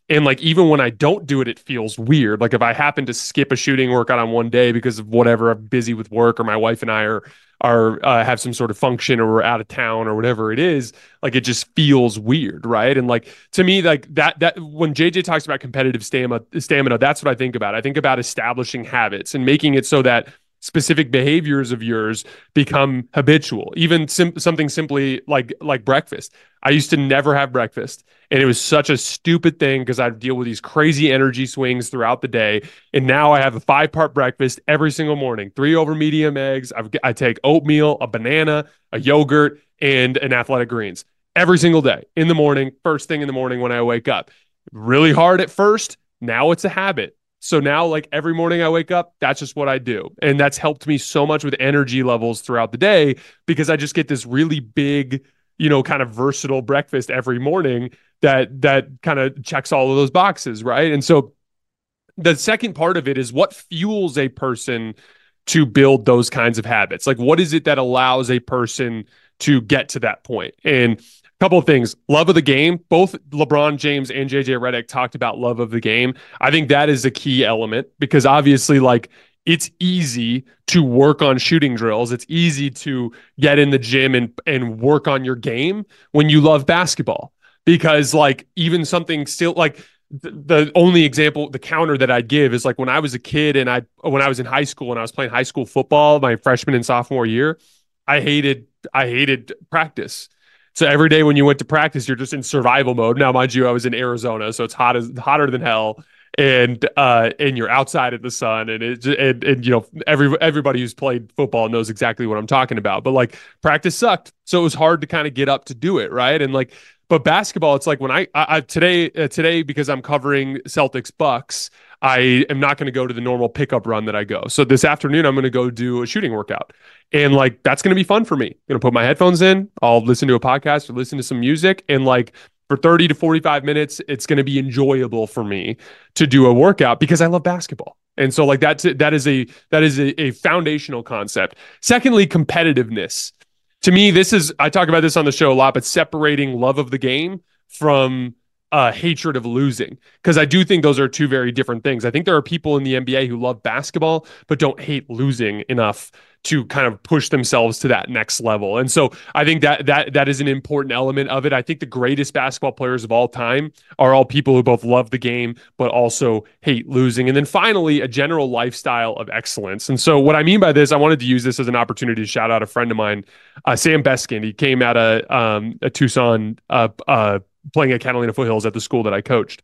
And like, even when I don't do it, it feels weird. Like if I happen to skip a shooting workout on one day because of whatever, I'm busy with work, or my wife and I are, are uh, have some sort of function, or we're out of town, or whatever it is, like it just feels weird. Right. And like, to me, like that, that when J J talks about competitive stamina, stamina, that's what I think about. I think about establishing habits and making it so that specific behaviors of yours become habitual. Even sim- something simply like like breakfast. I used to never have breakfast, and it was such a stupid thing because I'd deal with these crazy energy swings throughout the day. And now I have a five part breakfast every single morning: three over medium eggs. I've, I take oatmeal, a banana, a yogurt, and an Athletic Greens every single day in the morning. First thing in the morning when I wake up. Really hard at first. Now it's a habit. So now, like every morning I wake up, that's just what I do. And that's helped me so much with energy levels throughout the day, because I just get this really big, you know, kind of versatile breakfast every morning that, that kind of checks all of those boxes. Right. And so the second part of it is what fuels a person to build those kinds of habits. Like, what is it that allows a person to get to that point? And couple of things. Love of the game. Both LeBron James and J J Redick talked about love of the game. I think that is a key element, because obviously, like, it's easy to work on shooting drills. It's easy to get in the gym and, and work on your game when you love basketball, because like even something still like the, the only example, the counter that I'd give is like when I was a kid and I, when I was in high school and I was playing high school football, my freshman and sophomore year, I hated, I hated practice. So every day when you went to practice, you're just in survival mode. Now, mind you, I was in Arizona, so it's hot as hotter than hell, and uh, and you're outside in the sun, and it and, and you know every everybody who's played football knows exactly what I'm talking about. But like practice sucked, so it was hard to kind of get up to do it, right? And like, but basketball, it's like when I, I, I today uh, today because I'm covering Celtics Bucks, I am not going to go to the normal pickup run that I go. So this afternoon, I'm going to go do a shooting workout. And like, that's going to be fun for me. I'm going to put my headphones in. I'll listen to a podcast or listen to some music. And like for thirty to forty-five minutes, it's going to be enjoyable for me to do a workout because I love basketball. And so like that's, that is a, that is a, a foundational concept. Secondly, competitiveness. To me, this is, I talk about this on the show a lot, but separating love of the game from uh, hatred of losing. Because I do think those are two very different things. I think there are people in the N B A who love basketball, but don't hate losing enough to kind of push themselves to that next level. And so I think that that that is an important element of it. I think the greatest basketball players of all time are all people who both love the game, but also hate losing. And then finally, a general lifestyle of excellence. And so what I mean by this, I wanted to use this as an opportunity to shout out a friend of mine, uh, Sam Beskind. He came out of um, a Tucson, uh, uh, playing at Catalina Foothills at the school that I coached.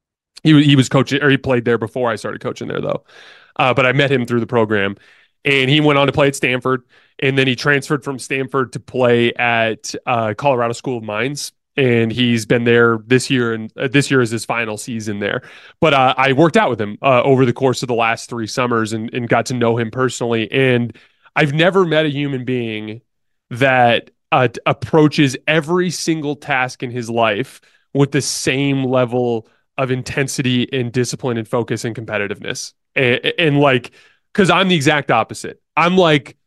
He, he was coaching, or he played there before I started coaching there, though. Uh, but I met him through the program. And he went on to play at Stanford, and then he transferred from Stanford to play at uh, Colorado School of Mines. And he's been there this year, and uh, this year is his final season there. But uh, I worked out with him uh, over the course of the last three summers and, and got to know him personally. And I've never met a human being that uh, approaches every single task in his life with the same level of intensity and discipline and focus and competitiveness. And, and like, because I'm the exact opposite. I'm like,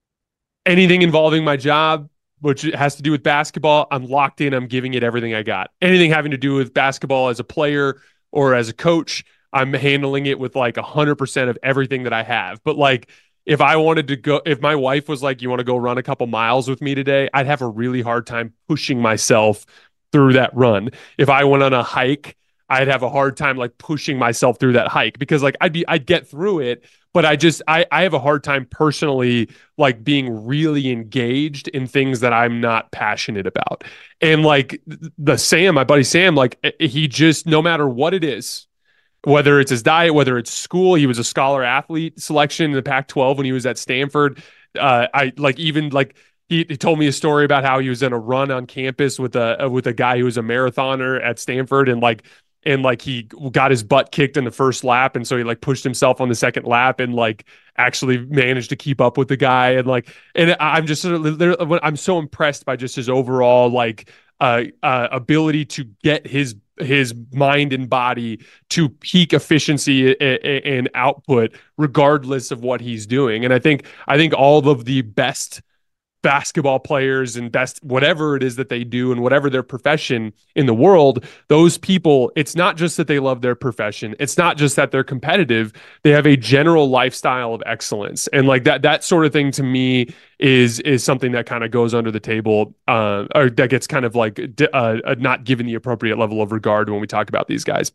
anything involving my job, which has to do with basketball, I'm locked in. I'm giving it everything I got. Anything having to do with basketball as a player or as a coach, I'm handling it with like one hundred percent of everything that I have. But like, if I wanted to go, if my wife was like, you want to go run a couple miles with me today, I'd have a really hard time pushing myself through that run. If I went on a hike, I'd have a hard time like pushing myself through that hike, because like I'd be, I'd get through it. But I just, I, I have a hard time personally, like being really engaged in things that I'm not passionate about. And like the Sam, my buddy Sam, like he just, no matter what it is, whether it's his diet, whether it's school, he was a scholar athlete selection in the Pac twelve when he was at Stanford. Uh, I like even like, He, he told me a story about how he was in a run on campus with a, with a guy who was a marathoner at Stanford, and like, and like he got his butt kicked in the first lap, and so he like pushed himself on the second lap and like actually managed to keep up with the guy. And like, and I'm just sort of, I'm so impressed by just his overall like uh, uh ability to get his his mind and body to peak efficiency and output regardless of what he's doing. And I think I think all of the best basketball players and best whatever it is that they do and whatever their profession in the world, those people, it's not just that they love their profession. It's not just that they're competitive. They have a general lifestyle of excellence. And like that, that sort of thing to me is, is something that kind of goes under the table, uh, or that gets kind of like uh, not given the appropriate level of regard when we talk about these guys.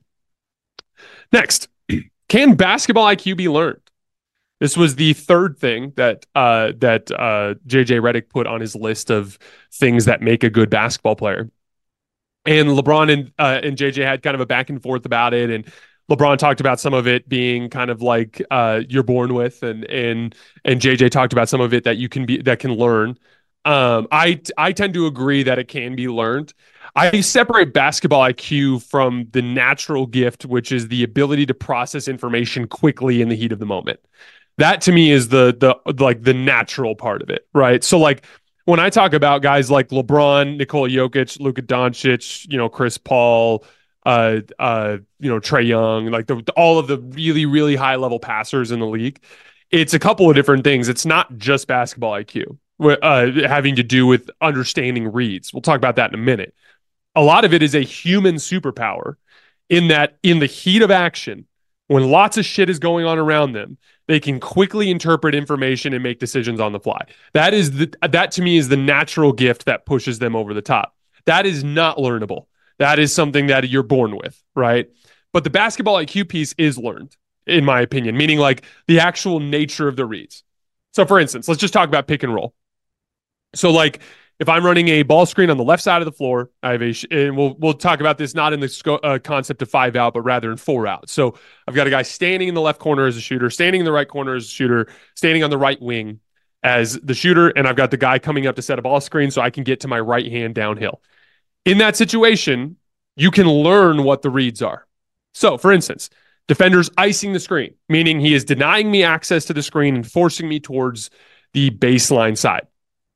Next, can basketball I Q be learned? This was the third thing that uh, that uh, J J Redick put on his list of things that make a good basketball player. And LeBron and uh, and J J had kind of a back and forth about it. And LeBron talked about some of it being kind of like uh, you're born with, and and and J J talked about some of it that you can be that can learn. Um, I I tend to agree that it can be learned. I separate basketball I Q from the natural gift, which is the ability to process information quickly in the heat of the moment. That to me is the the like the natural part of it, right? So like when I talk about guys like LeBron, Nikola Jokic, Luka Doncic, you know, Chris Paul, uh, uh, you know, Trae Young, like the, all of the really really high level passers in the league, it's a couple of different things. It's not just basketball I Q, uh, having to do with understanding reads. We'll talk about that in a minute. A lot of it is a human superpower in that in the heat of action, when lots of shit is going on around them, they can quickly interpret information and make decisions on the fly. That is the, that to me is the natural gift that pushes them over the top. That is not learnable. That is something that you're born with, right? But the basketball I Q piece is learned, in my opinion, meaning like the actual nature of the reads. So for instance, let's just talk about pick and roll. So like if I'm running a ball screen on the left side of the floor, I have a, sh- and we'll we'll talk about this not in the sco- uh, concept of five out, but rather in four out. So I've got a guy standing in the left corner as a shooter, standing in the right corner as a shooter, standing on the right wing as the shooter, and I've got the guy coming up to set a ball screen so I can get to my right hand downhill. In that situation, you can learn what the reads are. So for instance, defender's icing the screen, meaning he is denying me access to the screen and forcing me towards the baseline side.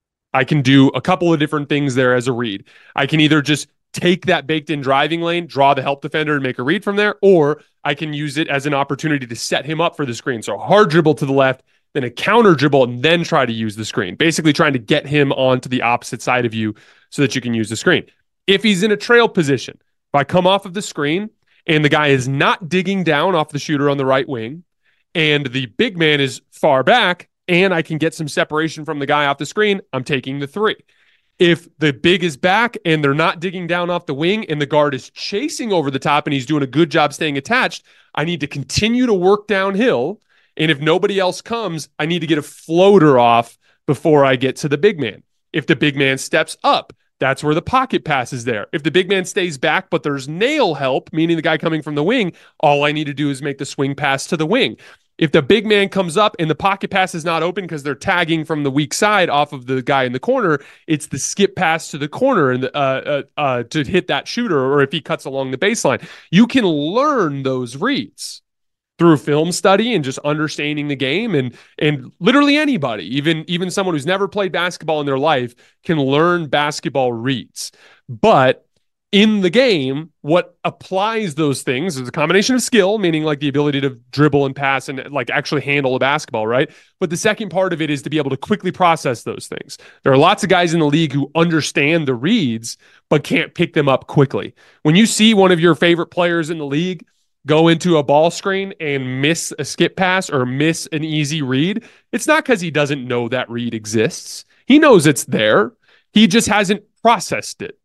I can do a couple of different things there as a read. I can either just take that baked in driving lane, draw the help defender and make a read from there, or I can use it as an opportunity to set him up for the screen. So a hard dribble to the left, then a counter dribble, and then try to use the screen. Basically trying to get him onto the opposite side of you so that you can use the screen. If he's in a trail position, if I come off of the screen and the guy is not digging down off the shooter on the right wing, and the big man is far back, and I can get some separation from the guy off the screen, I'm taking the three. If the big is back and they're not digging down off the wing and the guard is chasing over the top and he's doing a good job staying attached, I need to continue to work downhill. And if nobody else comes, I need to get a floater off before I get to the big man. If the big man steps up, that's where the pocket pass is there. If the big man stays back, but there's nail help, meaning the guy coming from the wing, all I need to do is make the swing pass to the wing. If the big man comes up and the pocket pass is not open because they're tagging from the weak side off of the guy in the corner, it's the skip pass to the corner and uh, uh, uh, to hit that shooter, or if he cuts along the baseline. You can learn those reads through film study and just understanding the game, and and literally anybody, even even someone who's never played basketball in their life, can learn basketball reads. But in the game, what applies those things is a combination of skill, meaning like the ability to dribble and pass and like actually handle a basketball, right? But the second part of it is to be able to quickly process those things. There are lots of guys in the league who understand the reads, but can't pick them up quickly. When you see one of your favorite players in the league go into a ball screen and miss a skip pass or miss an easy read, it's not because he doesn't know that read exists. He knows it's there. He just hasn't processed it.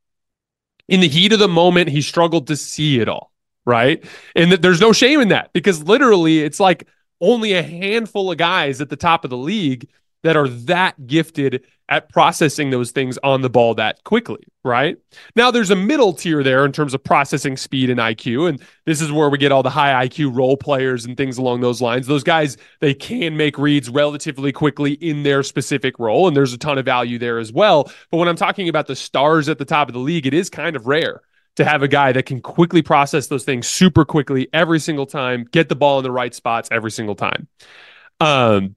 In the heat of the moment, he struggled to see it all, right? And th- there's no shame in that, because literally it's like only a handful of guys at the top of the league that are that gifted at processing those things on the ball that quickly, right? Now, there's a middle tier there in terms of processing speed and I Q, and this is where we get all the high I Q role players and things along those lines. Those guys, they can make reads relatively quickly in their specific role, and there's a ton of value there as well. But when I'm talking about the stars at the top of the league, it is kind of rare to have a guy that can quickly process those things super quickly every single time, get the ball in the right spots every single time. Um,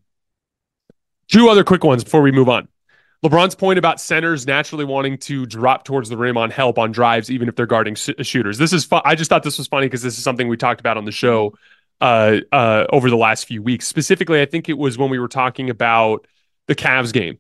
two other quick ones before we move on. LeBron's point about centers naturally wanting to drop towards the rim on help on drives, even if they're guarding sh- shooters. This is fun. I just thought this was funny because this is something we talked about on the show uh, uh, over the last few weeks. Specifically, I think it was when we were talking about the Cavs game,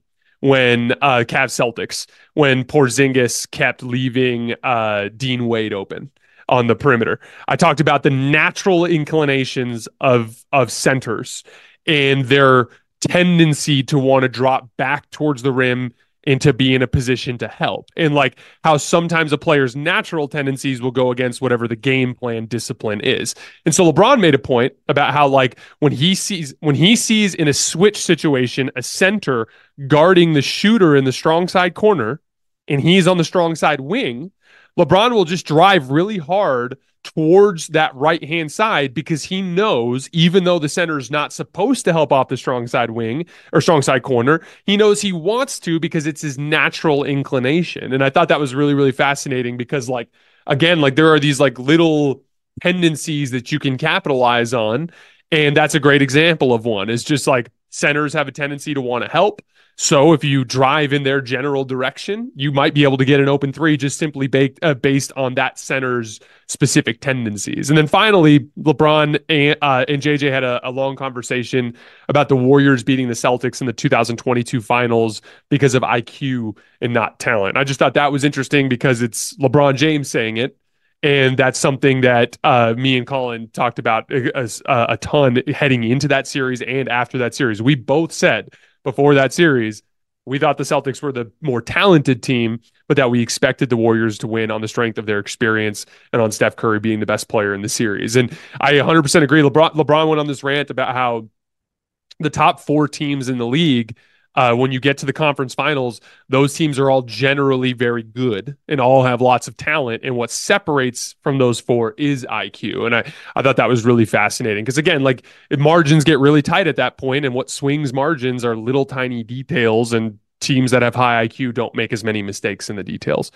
when uh, Cavs Celtics, when Porzingis kept leaving uh, Dean Wade open on the perimeter. I talked about the natural inclinations of of centers and their tendency to want to drop back towards the rim and to be in a position to help. And like how sometimes a player's natural tendencies will go against whatever the game plan discipline is. And so LeBron made a point about how like when he sees when he sees in a switch situation a center guarding the shooter in the strong side corner and he's on the strong side wing, LeBron will just drive really hard towards that right-hand side because he knows, even though the center is not supposed to help off the strong side wing or strong side corner, he knows he wants to because it's his natural inclination. And I thought that was really, really fascinating because, like, again, like there are these like little tendencies that you can capitalize on. And that's a great example of one. It's just like centers have a tendency to want to help. So if you drive in their general direction, you might be able to get an open three just simply baked, uh, based on that center's specific tendencies. And then finally, LeBron and, uh, and J J had a, a long conversation about the Warriors beating the Celtics in the two thousand twenty-two finals because of I Q and not talent. I just thought that was interesting because it's LeBron James saying it. And that's something that uh, me and Colin talked about a, a, a ton heading into that series and after that series. We both said before that series, we thought the Celtics were the more talented team, but that we expected the Warriors to win on the strength of their experience and on Steph Curry being the best player in the series. And I one hundred percent agree. LeBron, LeBron went on this rant about how the top four teams in the league, Uh, when you get to the conference finals, those teams are all generally very good and all have lots of talent. And what separates from those four is I Q. And I, I thought that was really fascinating because, again, like margins get really tight at that point, and what swings margins are little tiny details, and teams that have high I Q don't make as many mistakes in the details.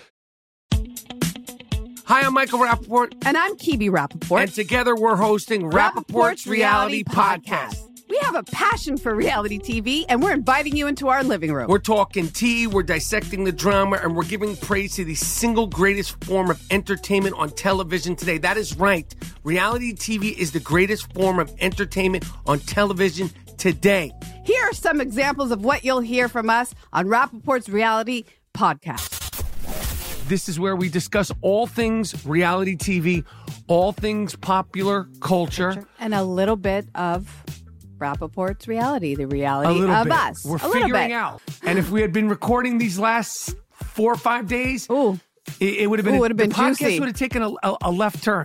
Hi, I'm Michael Rappaport. And I'm Kibi Rappaport. And together we're hosting Rappaport's, Rappaport's Reality, Reality Podcast. Podcast. We have a passion for reality T V, and we're inviting you into our living room. We're talking tea, we're dissecting the drama, and we're giving praise to the single greatest form of entertainment on television today. That is right. Reality T V is the greatest form of entertainment on television today. Here are some examples of what you'll hear from us on Rappaport's Reality Podcast. This is where we discuss all things reality T V, all things popular culture. And a little bit of Rappaport's reality, the reality of bit. us. We're a figuring out. And if we had been recording these last four or five days, Ooh. it, it would have been, Ooh, a, would have been the podcast juicy. would have taken a, a, a left turn.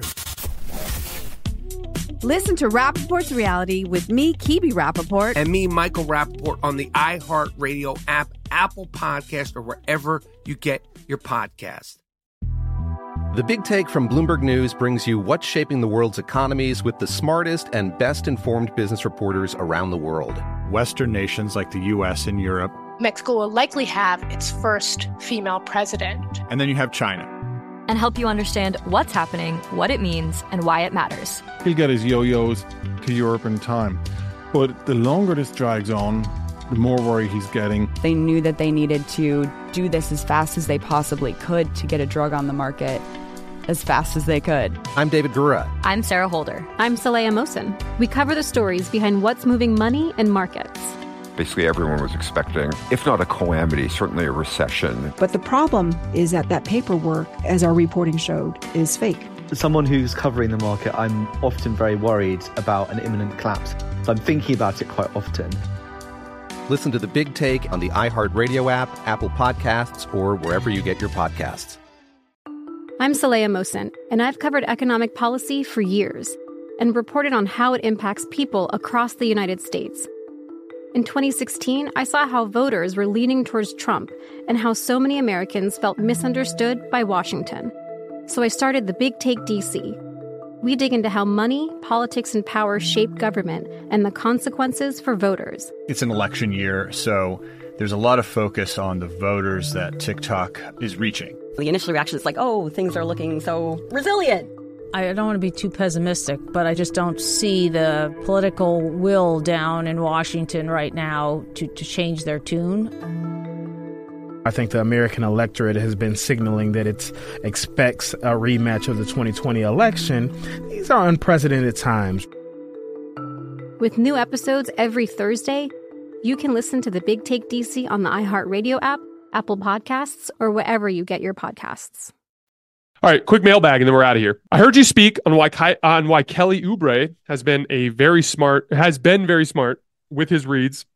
Listen to Rappaport's Reality with me, Kibi Rappaport. And me, Michael Rappaport, on the iHeartRadio app, Apple Podcast, or wherever you get your podcast. The Big Take from Bloomberg News brings you what's shaping the world's economies with the smartest and best-informed business reporters around the world. Western nations like the U S and Europe. Mexico will likely have its first female president. And then you have China. And help you understand what's happening, what it means, and why it matters. He'll get his yo-yos to Europe in time. But the longer this drags on, the more worry he's getting. They knew that they needed to do this as fast as they possibly could to get a drug on the market as fast as they could. I'm David Gura. I'm Sarah Holder. I'm Saleha Mohsen. We cover the stories behind what's moving money and markets. Basically, everyone was expecting, if not a calamity, certainly a recession. But the problem is that that paperwork, as our reporting showed, is fake. As someone who's covering the market, I'm often very worried about an imminent collapse. So I'm thinking about it quite often. Listen to The Big Take on the iHeartRadio app, Apple Podcasts, or wherever you get your podcasts. I'm Saleha Mohsen, and I've covered economic policy for years and reported on how it impacts people across the United States. In twenty sixteen, I saw how voters were leaning towards Trump and how so many Americans felt misunderstood by Washington. So I started The Big Take D C. We dig into how money, politics, and power shape government and the consequences for voters. It's an election year, so there's a lot of focus on the voters that TikTok is reaching. The initial reaction is like, oh, things are looking so resilient. I don't want to be too pessimistic, but I just don't see the political will down in Washington right now to, to change their tune. I think the American electorate has been signaling that it expects a rematch of the twenty twenty election. These are unprecedented times. With new episodes every Thursday, you can listen to the Big Take D C on the iHeartRadio app, Apple Podcasts, or wherever you get your podcasts. All right, quick mailbag, and then we're out of here. I heard you speak on why on why Kelly Oubre has been a very smart has been very smart with his reads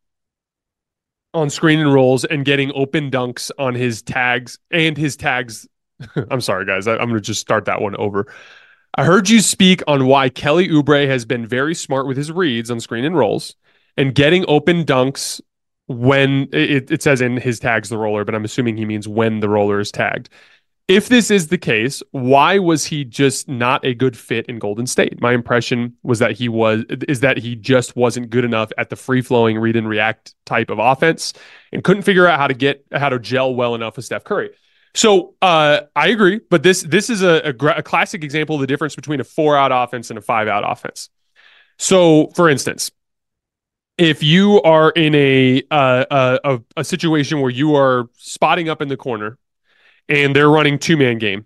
on screen and rolls and getting open dunks on his tags and his tags. I'm sorry, guys. I, I'm going to just start that one over. I heard you speak on why Kelly Oubre has been very smart with his reads on screen and rolls and getting open dunks when it, it says in his tags the roller, but I'm assuming he means when the roller is tagged. If this is the case, why was he just not a good fit in Golden State? My impression was that he was is that he just wasn't good enough at the free-flowing read and react type of offense and couldn't figure out how to get how to gel well enough with Steph Curry. So uh, I agree, but this this is a, a, a classic example of the difference between a four-out offense and a five-out offense. So, for instance, if you are in a, uh, a a situation where you are spotting up in the corner and they're running two-man game,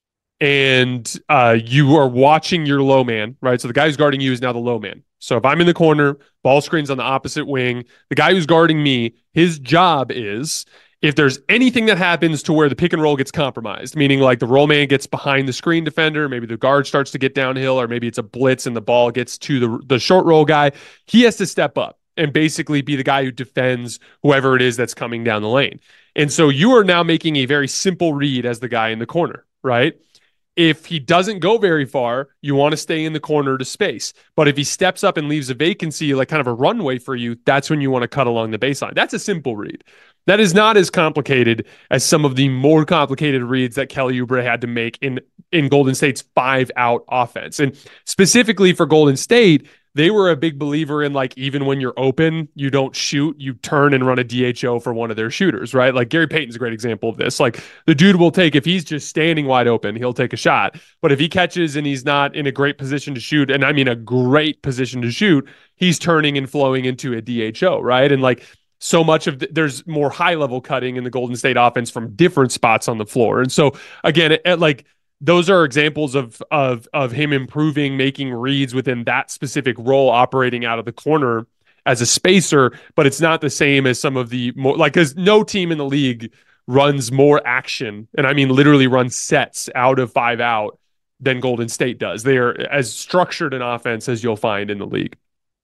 and uh, you are watching your low man, right? So the guy who's guarding you is now the low man. So if I'm in the corner, ball screen's on the opposite wing, the guy who's guarding me, his job is, if there's anything that happens to where the pick and roll gets compromised, meaning like the roll man gets behind the screen defender, maybe the guard starts to get downhill, or maybe it's a blitz and the ball gets to the, the short roll guy, he has to step up and basically be the guy who defends whoever it is that's coming down the lane. And so you are now making a very simple read as the guy in the corner, right? If he doesn't go very far, you want to stay in the corner to space. But if he steps up and leaves a vacancy, like kind of a runway for you, that's when you want to cut along the baseline. That's a simple read. That is not as complicated as some of the more complicated reads that Kelly Oubre had to make in, in Golden State's five-out offense. And specifically for Golden State, they were a big believer in, like, even when you're open, you don't shoot, you turn and run a D H O for one of their shooters, right? Like Gary Payton's a great example of this. Like the dude will take, if he's just standing wide open, he'll take a shot. But if he catches and he's not in a great position to shoot, and I mean a great position to shoot, he's turning and flowing into a D H O, right? And like so much of the, there's more high level cutting in the Golden State offense from different spots on the floor. And so again, it, it, like, those are examples of of of him improving, making reads within that specific role, operating out of the corner as a spacer. But it's not the same as some of the more, like, because no team in the league runs more action, and I mean literally runs sets out of five out than Golden State does. They are as structured an offense as you'll find in the league.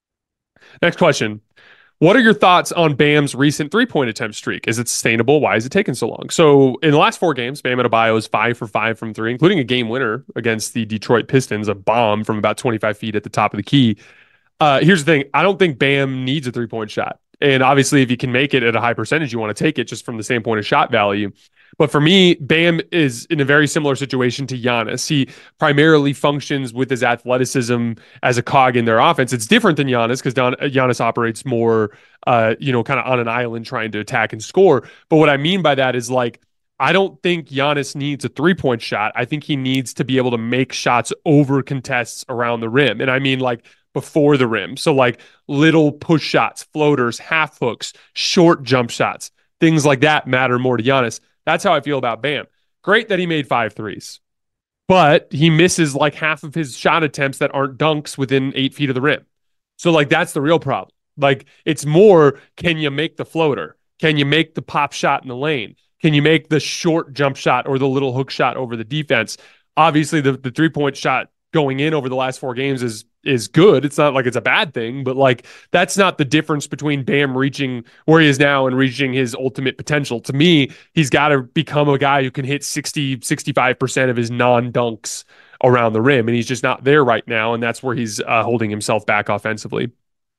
Next question. What are your thoughts on Bam's recent three-point attempt streak? Is it sustainable? Why is it taking so long? So in the last four games, Bam Adebayo is five for five from three, including a game winner against the Detroit Pistons, a bomb from about twenty-five feet at the top of the key. Uh, here's the thing. I don't think Bam needs a three-point shot. And obviously, if you can make it at a high percentage, you want to take it just from the standpoint of shot value. But for me, Bam is in a very similar situation to Giannis. He primarily functions with his athleticism as a cog in their offense. It's different than Giannis because Giannis operates more, uh, you know, kind of on an island trying to attack and score. But what I mean by that is, like, I don't think Giannis needs a three-point shot. I think he needs to be able to make shots over contests around the rim. And I mean, like, before the rim. So like little push shots, floaters, half hooks, short jump shots, things like that matter more to Giannis. That's how I feel about Bam. Great that he made five threes, but he misses like half of his shot attempts that aren't dunks within eight feet of the rim. So like, that's the real problem. Like, it's more, can you make the floater? Can you make the pop shot in the lane? Can you make the short jump shot or the little hook shot over the defense? Obviously the, the three-point shot going in over the last four games is is good. It's not like it's a bad thing, but like, that's not the difference between Bam reaching where he is now and reaching his ultimate potential. To me, he's got to become a guy who can hit sixty, sixty-five percent of his non-dunks around the rim, and he's just not there right now, and that's where he's uh, holding himself back offensively.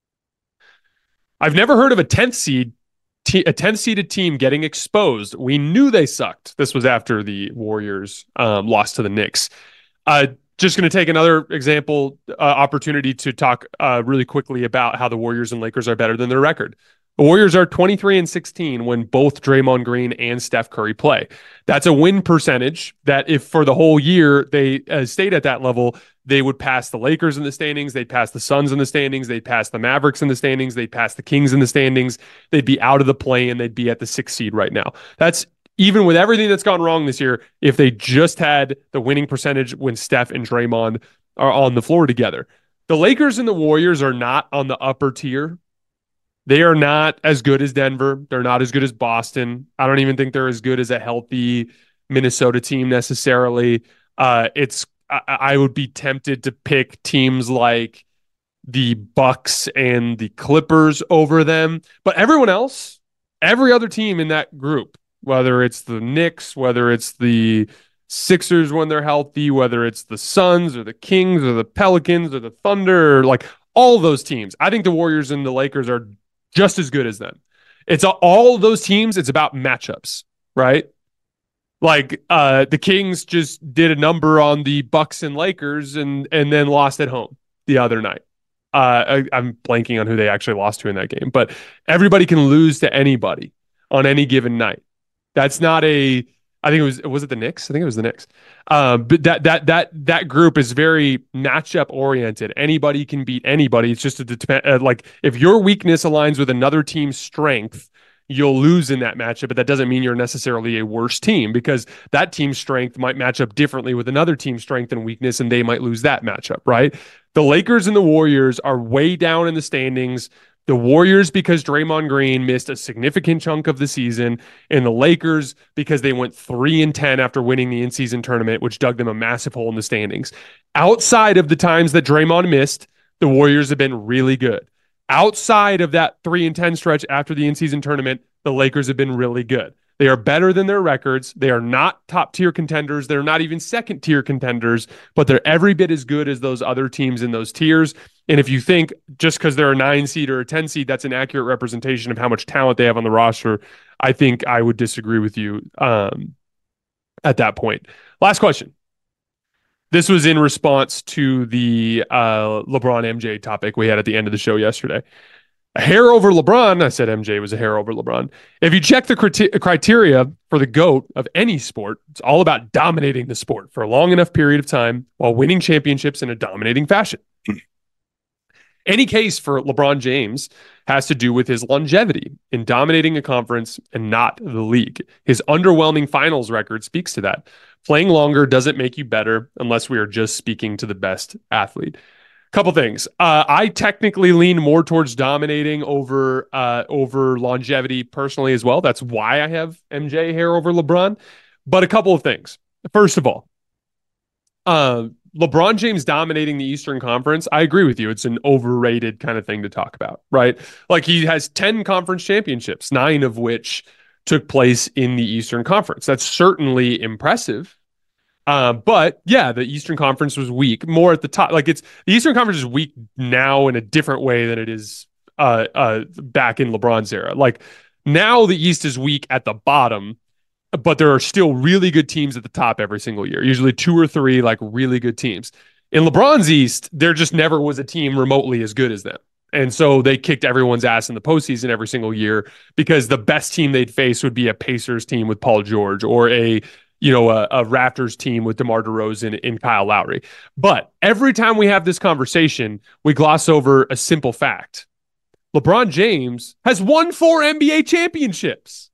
I've never heard of a tenth seed T- a tenth-seeded team getting exposed. We knew they sucked. This was after the Warriors um, lost to the Knicks. Uh, Just going to take another example uh, opportunity to talk uh, really quickly about how the Warriors and Lakers are better than their record. The Warriors are twenty-three and sixteen when both Draymond Green and Steph Curry play. That's a win percentage that if for the whole year they uh, stayed at that level, they would pass the Lakers in the standings, they'd pass the Suns in the standings, they'd pass the Mavericks in the standings, they'd pass the Kings in the standings, they'd be out of the play and they'd be at the sixth seed right now. That's even with everything that's gone wrong this year, if they just had the winning percentage when Steph and Draymond are on the floor together. The Lakers and the Warriors are not on the upper tier They are not as good as Denver. They're not as good as Boston. I don't even think they're as good as a healthy Minnesota team necessarily. Uh, it's I, I would be tempted to pick teams like the Bucks and the Clippers over them. But everyone else, every other team in that group, whether it's the Knicks, whether it's the Sixers when they're healthy, whether it's the Suns or the Kings or the Pelicans or the Thunder, or like all of those teams, I think the Warriors and the Lakers are just as good as them. It's all of those teams. It's about matchups, right? Like uh, the Kings just did a number on the Bucks and Lakers and and then lost at home the other night. Uh, I, I'm blanking on who they actually lost to in that game, but everybody can lose to anybody on any given night. That's not a. I think it was was it the Knicks? I think it was the Knicks. Um, but that that that that group is very matchup oriented. Anybody can beat anybody. It's just a depend. Uh, like if your weakness aligns with another team's strength, you'll lose in that matchup. But that doesn't mean you're necessarily a worse team because that team's strength might match up differently with another team's strength and weakness, and they might lose that matchup. Right? The Lakers and the Warriors are way down in the standings. The Warriors because Draymond Green missed a significant chunk of the season, and the Lakers because they went three and ten after winning the in-season tournament, which dug them a massive hole in the standings. Outside of the times that Draymond missed, the Warriors have been really good. Outside of that three and ten stretch after the in-season tournament, the Lakers have been really good. They are better than their records. They are not top-tier contenders. They're not even second-tier contenders, but they're every bit as good as those other teams in those tiers. And if you think just because they're a nine seed or a ten seed, that's an accurate representation of how much talent they have on the roster, I think I would disagree with you um, at that point. Last question. This was in response to the uh, LeBron M J topic we had at the end of the show yesterday. A hair over LeBron, I said M J was a hair over LeBron. If you check the criteria criteria for the GOAT of any sport, it's all about dominating the sport for a long enough period of time while winning championships in a dominating fashion. Any case for LeBron James has to do with his longevity in dominating a conference and not the league. His underwhelming finals record speaks to that. Playing longer doesn't make you better unless we are just speaking to the best athlete. Couple things. Uh, I technically lean more towards dominating over uh, over longevity personally as well. That's why I have M J hair over LeBron. But a couple of things. First of all, uh, LeBron James dominating the Eastern Conference, I agree with you. It's an overrated kind of thing to talk about, right? Like he has ten conference championships, nine of which took place in the Eastern Conference. That's certainly impressive. Uh, but yeah, the Eastern Conference was weak, more at the top. Like it's the Eastern Conference is weak now in a different way than it is uh, uh, back in LeBron's era. Like now the East is weak at the bottom, but there are still really good teams at the top every single year. Usually two or three like really good teams. In LeBron's East, there just never was a team remotely as good as them. And so they kicked everyone's ass in the postseason every single year because the best team they'd face would be a Pacers team with Paul George or a you know, a, a Raptors team with DeMar DeRozan and Kyle Lowry. But every time we have this conversation, we gloss over a simple fact. LeBron James has won four N B A championships.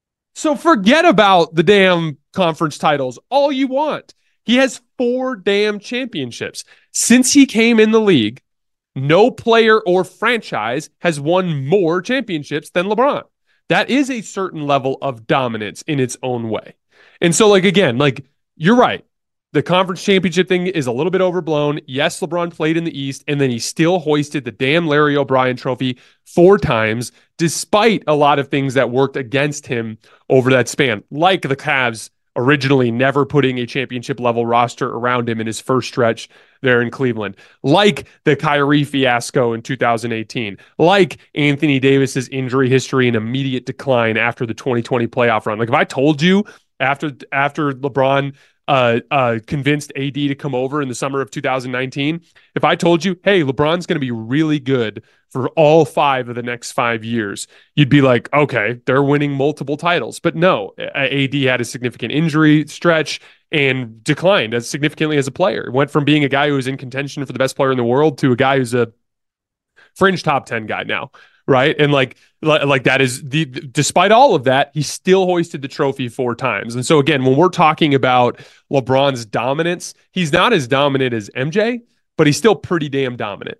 So forget about the damn conference titles all you want. He has four damn championships. Since he came in the league, no player or franchise has won more championships than LeBron. That is a certain level of dominance in its own way. And so, like, again, like, you're right. The conference championship thing is a little bit overblown. Yes, LeBron played in the East, and then he still hoisted the damn Larry O'Brien trophy four times, despite a lot of things that worked against him over that span, like the Cavs originally never putting a championship-level roster around him in his first stretch there in Cleveland, like the Kyrie fiasco in two thousand eighteen, like Anthony Davis's injury history and immediate decline after the twenty twenty playoff run. Like, if I told you after after LeBron uh, uh, convinced A D to come over in the summer of two thousand nineteen, if I told you, hey, LeBron's going to be really good for all five of the next five years, you'd be like, okay, they're winning multiple titles. But no, A D had a significant injury stretch and declined as significantly as a player. Went from being a guy who was in contention for the best player in the world to a guy who's a fringe top ten guy now. Right. And like, like that is the, despite all of that, he still hoisted the trophy four times. And so again, when we're talking about LeBron's dominance, he's not as dominant as M J, but he's still pretty damn dominant.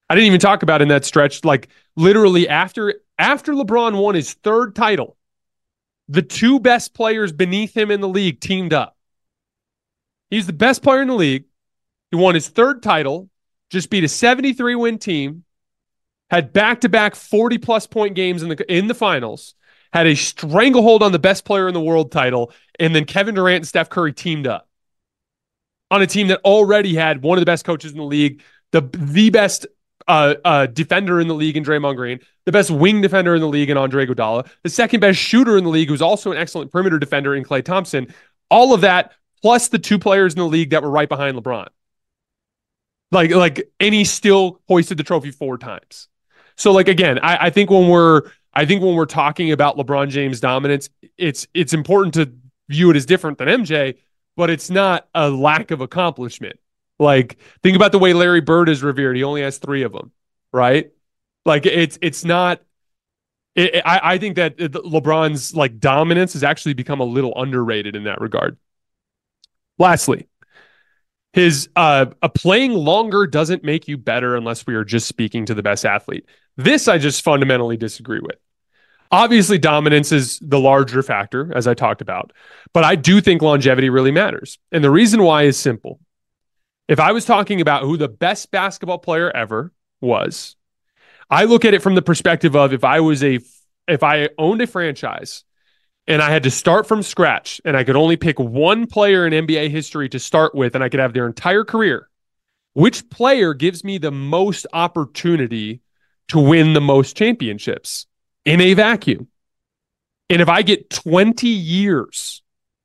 I didn't even talk about in that stretch, like literally after after LeBron won his third title, the two best players beneath him in the league teamed up. He's the best player in the league. He won his third title, just beat a seventy-three win team, had back-to-back forty-plus point games in the in the finals, had a stranglehold on the best player in the world title, and then Kevin Durant and Steph Curry teamed up on a team that already had one of the best coaches in the league, the, the best uh, uh, defender in the league in Draymond Green, the best wing defender in the league in Andre Iguodala, the second best shooter in the league who's also an excellent perimeter defender in Klay Thompson. All of that, plus the two players in the league that were right behind LeBron. Like, like, and he still hoisted the trophy four times. So, like, again, I, I think when we're, I think when we're talking about LeBron James' dominance, it's it's important to view it as different than M J, but it's not a lack of accomplishment. Like, think about the way Larry Bird is revered. He only has three of them, right? Like, it's it's not. It, I I think that LeBron's like dominance has actually become a little underrated in that regard. Lastly, his uh, a playing longer doesn't make you better unless we are just speaking to the best athlete. This I just fundamentally disagree with. Obviously, dominance is the larger factor, as I talked about, but I do think longevity really matters. And the reason why is simple. If I was talking about who the best basketball player ever was, I look at it from the perspective of if I was a, if I owned a franchise and I had to start from scratch and I could only pick one player in N B A history to start with and I could have their entire career, which player gives me the most opportunity to win the most championships in a vacuum? And if I get twenty years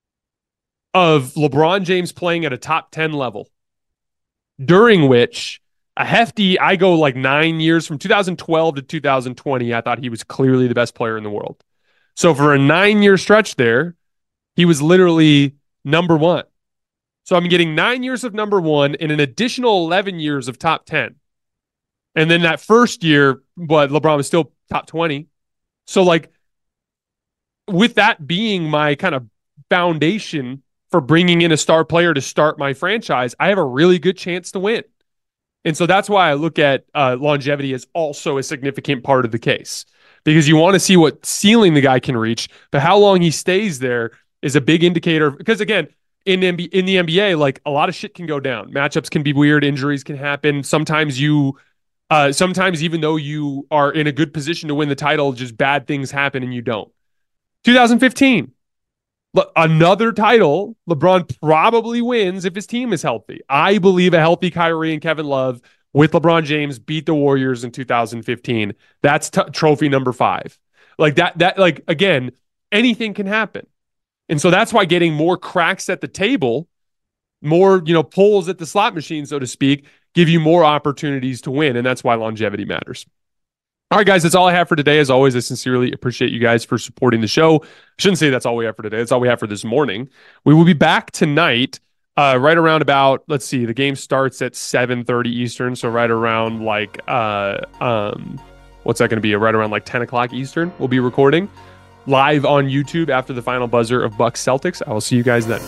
of LeBron James playing at a top ten level, during which a hefty, I go like nine years from two thousand twelve to two thousand twenty, I thought he was clearly the best player in the world. So for a nine-year stretch there, he was literally number one. So I'm getting nine years of number one and an additional eleven years of top ten. And then that first year, but LeBron was still top twenty. So like, with that being my kind of foundation for bringing in a star player to start my franchise, I have a really good chance to win. And so that's why I look at uh, longevity as also a significant part of the case, because you want to see what ceiling the guy can reach, but how long he stays there is a big indicator. Because again, in N B A, in the N B A, like a lot of shit can go down. Matchups can be weird. Injuries can happen. Sometimes you, uh, sometimes even though you are in a good position to win the title, just bad things happen and you don't. twenty fifteen, another title LeBron probably wins if his team is healthy. I believe a healthy Kyrie and Kevin Love with LeBron James beat the Warriors in two thousand fifteen. That's t- trophy number five. Like that, that, like, again, anything can happen. And so that's why getting more cracks at the table, more, you know, pulls at the slot machine, so to speak, give you more opportunities to win. And that's why longevity matters. All right, guys, that's all I have for today. As always, I sincerely appreciate you guys for supporting the show. I shouldn't say that's all we have for today. That's all we have for this morning. We will be back tonight, uh, right around about, let's see, the game starts at seven thirty Eastern. So right around like, uh, um, what's that going to be? Right around like ten o'clock Eastern, we'll be recording live on YouTube after the final buzzer of Bucks Celtics. I will see you guys then.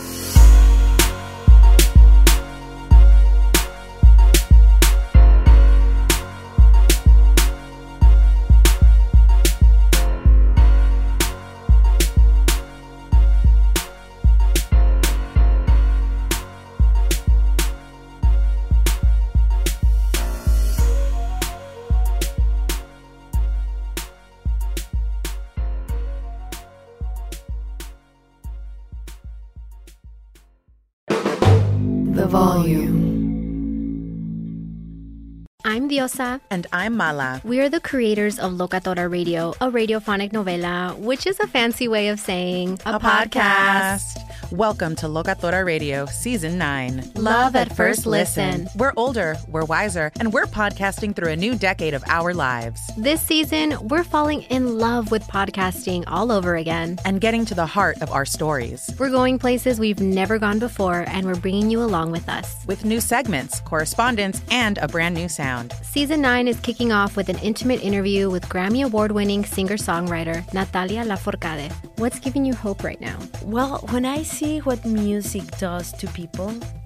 The volume. I'm Diosa. And I'm Mala. We are the creators of Locatora Radio, a radiophonic novela, which is a fancy way of saying a, a podcast. podcast. Welcome to Locatora Radio Season nine. Love at first listen. We're older, we're wiser, and we're podcasting through a new decade of our lives. This season, we're falling in love with podcasting all over again. And getting to the heart of our stories. We're going places we've never gone before, and we're bringing you along with us. With new segments, correspondence, and a brand new sound. Season nine is kicking off with an intimate interview with Grammy Award-winning singer-songwriter Natalia Lafourcade. What's giving you hope right now? Well, when I see what music does to people,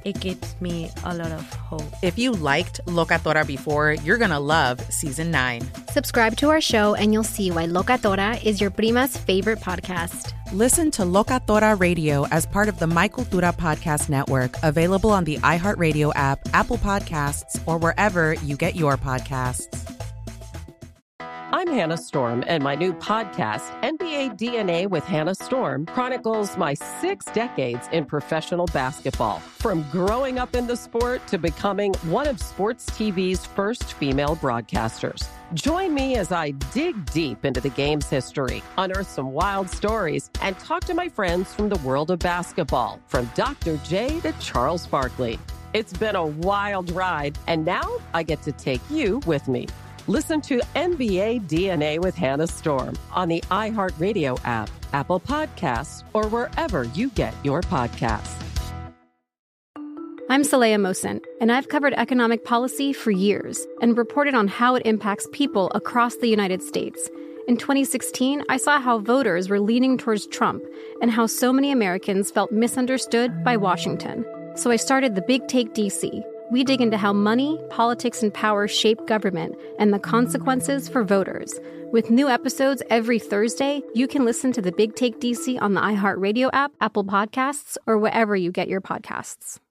it gives me a lot of hope. If you liked Locatora before, you're going to love season nine. Subscribe to our show and you'll see why Locatora is your prima's favorite podcast. Listen to Locatora Radio as part of the My Cultura Podcast Network, available on the iHeartRadio app, Apple Podcasts, or wherever you get your podcasts. I'm Hannah Storm, and my new podcast, N B A D N A with Hannah Storm, chronicles my six decades in professional basketball. From growing up in the sport to becoming one of sports T V's first female broadcasters. Join me as I dig deep into the game's history, unearth some wild stories, and talk to my friends from the world of basketball, from Doctor J to Charles Barkley. It's been a wild ride, and now I get to take you with me. Listen to N B A D N A with Hannah Storm on the iHeartRadio app, Apple Podcasts, or wherever you get your podcasts. I'm Saleha Mohsin, and I've covered economic policy for years and reported on how it impacts people across the United States. In twenty sixteen, I saw how voters were leaning towards Trump and how so many Americans felt misunderstood by Washington. So I started The Big Take D C. We dig into how money, politics, and power shape government and the consequences for voters. With new episodes every Thursday, you can listen to The Big Take D C on the iHeartRadio app, Apple Podcasts, or wherever you get your podcasts.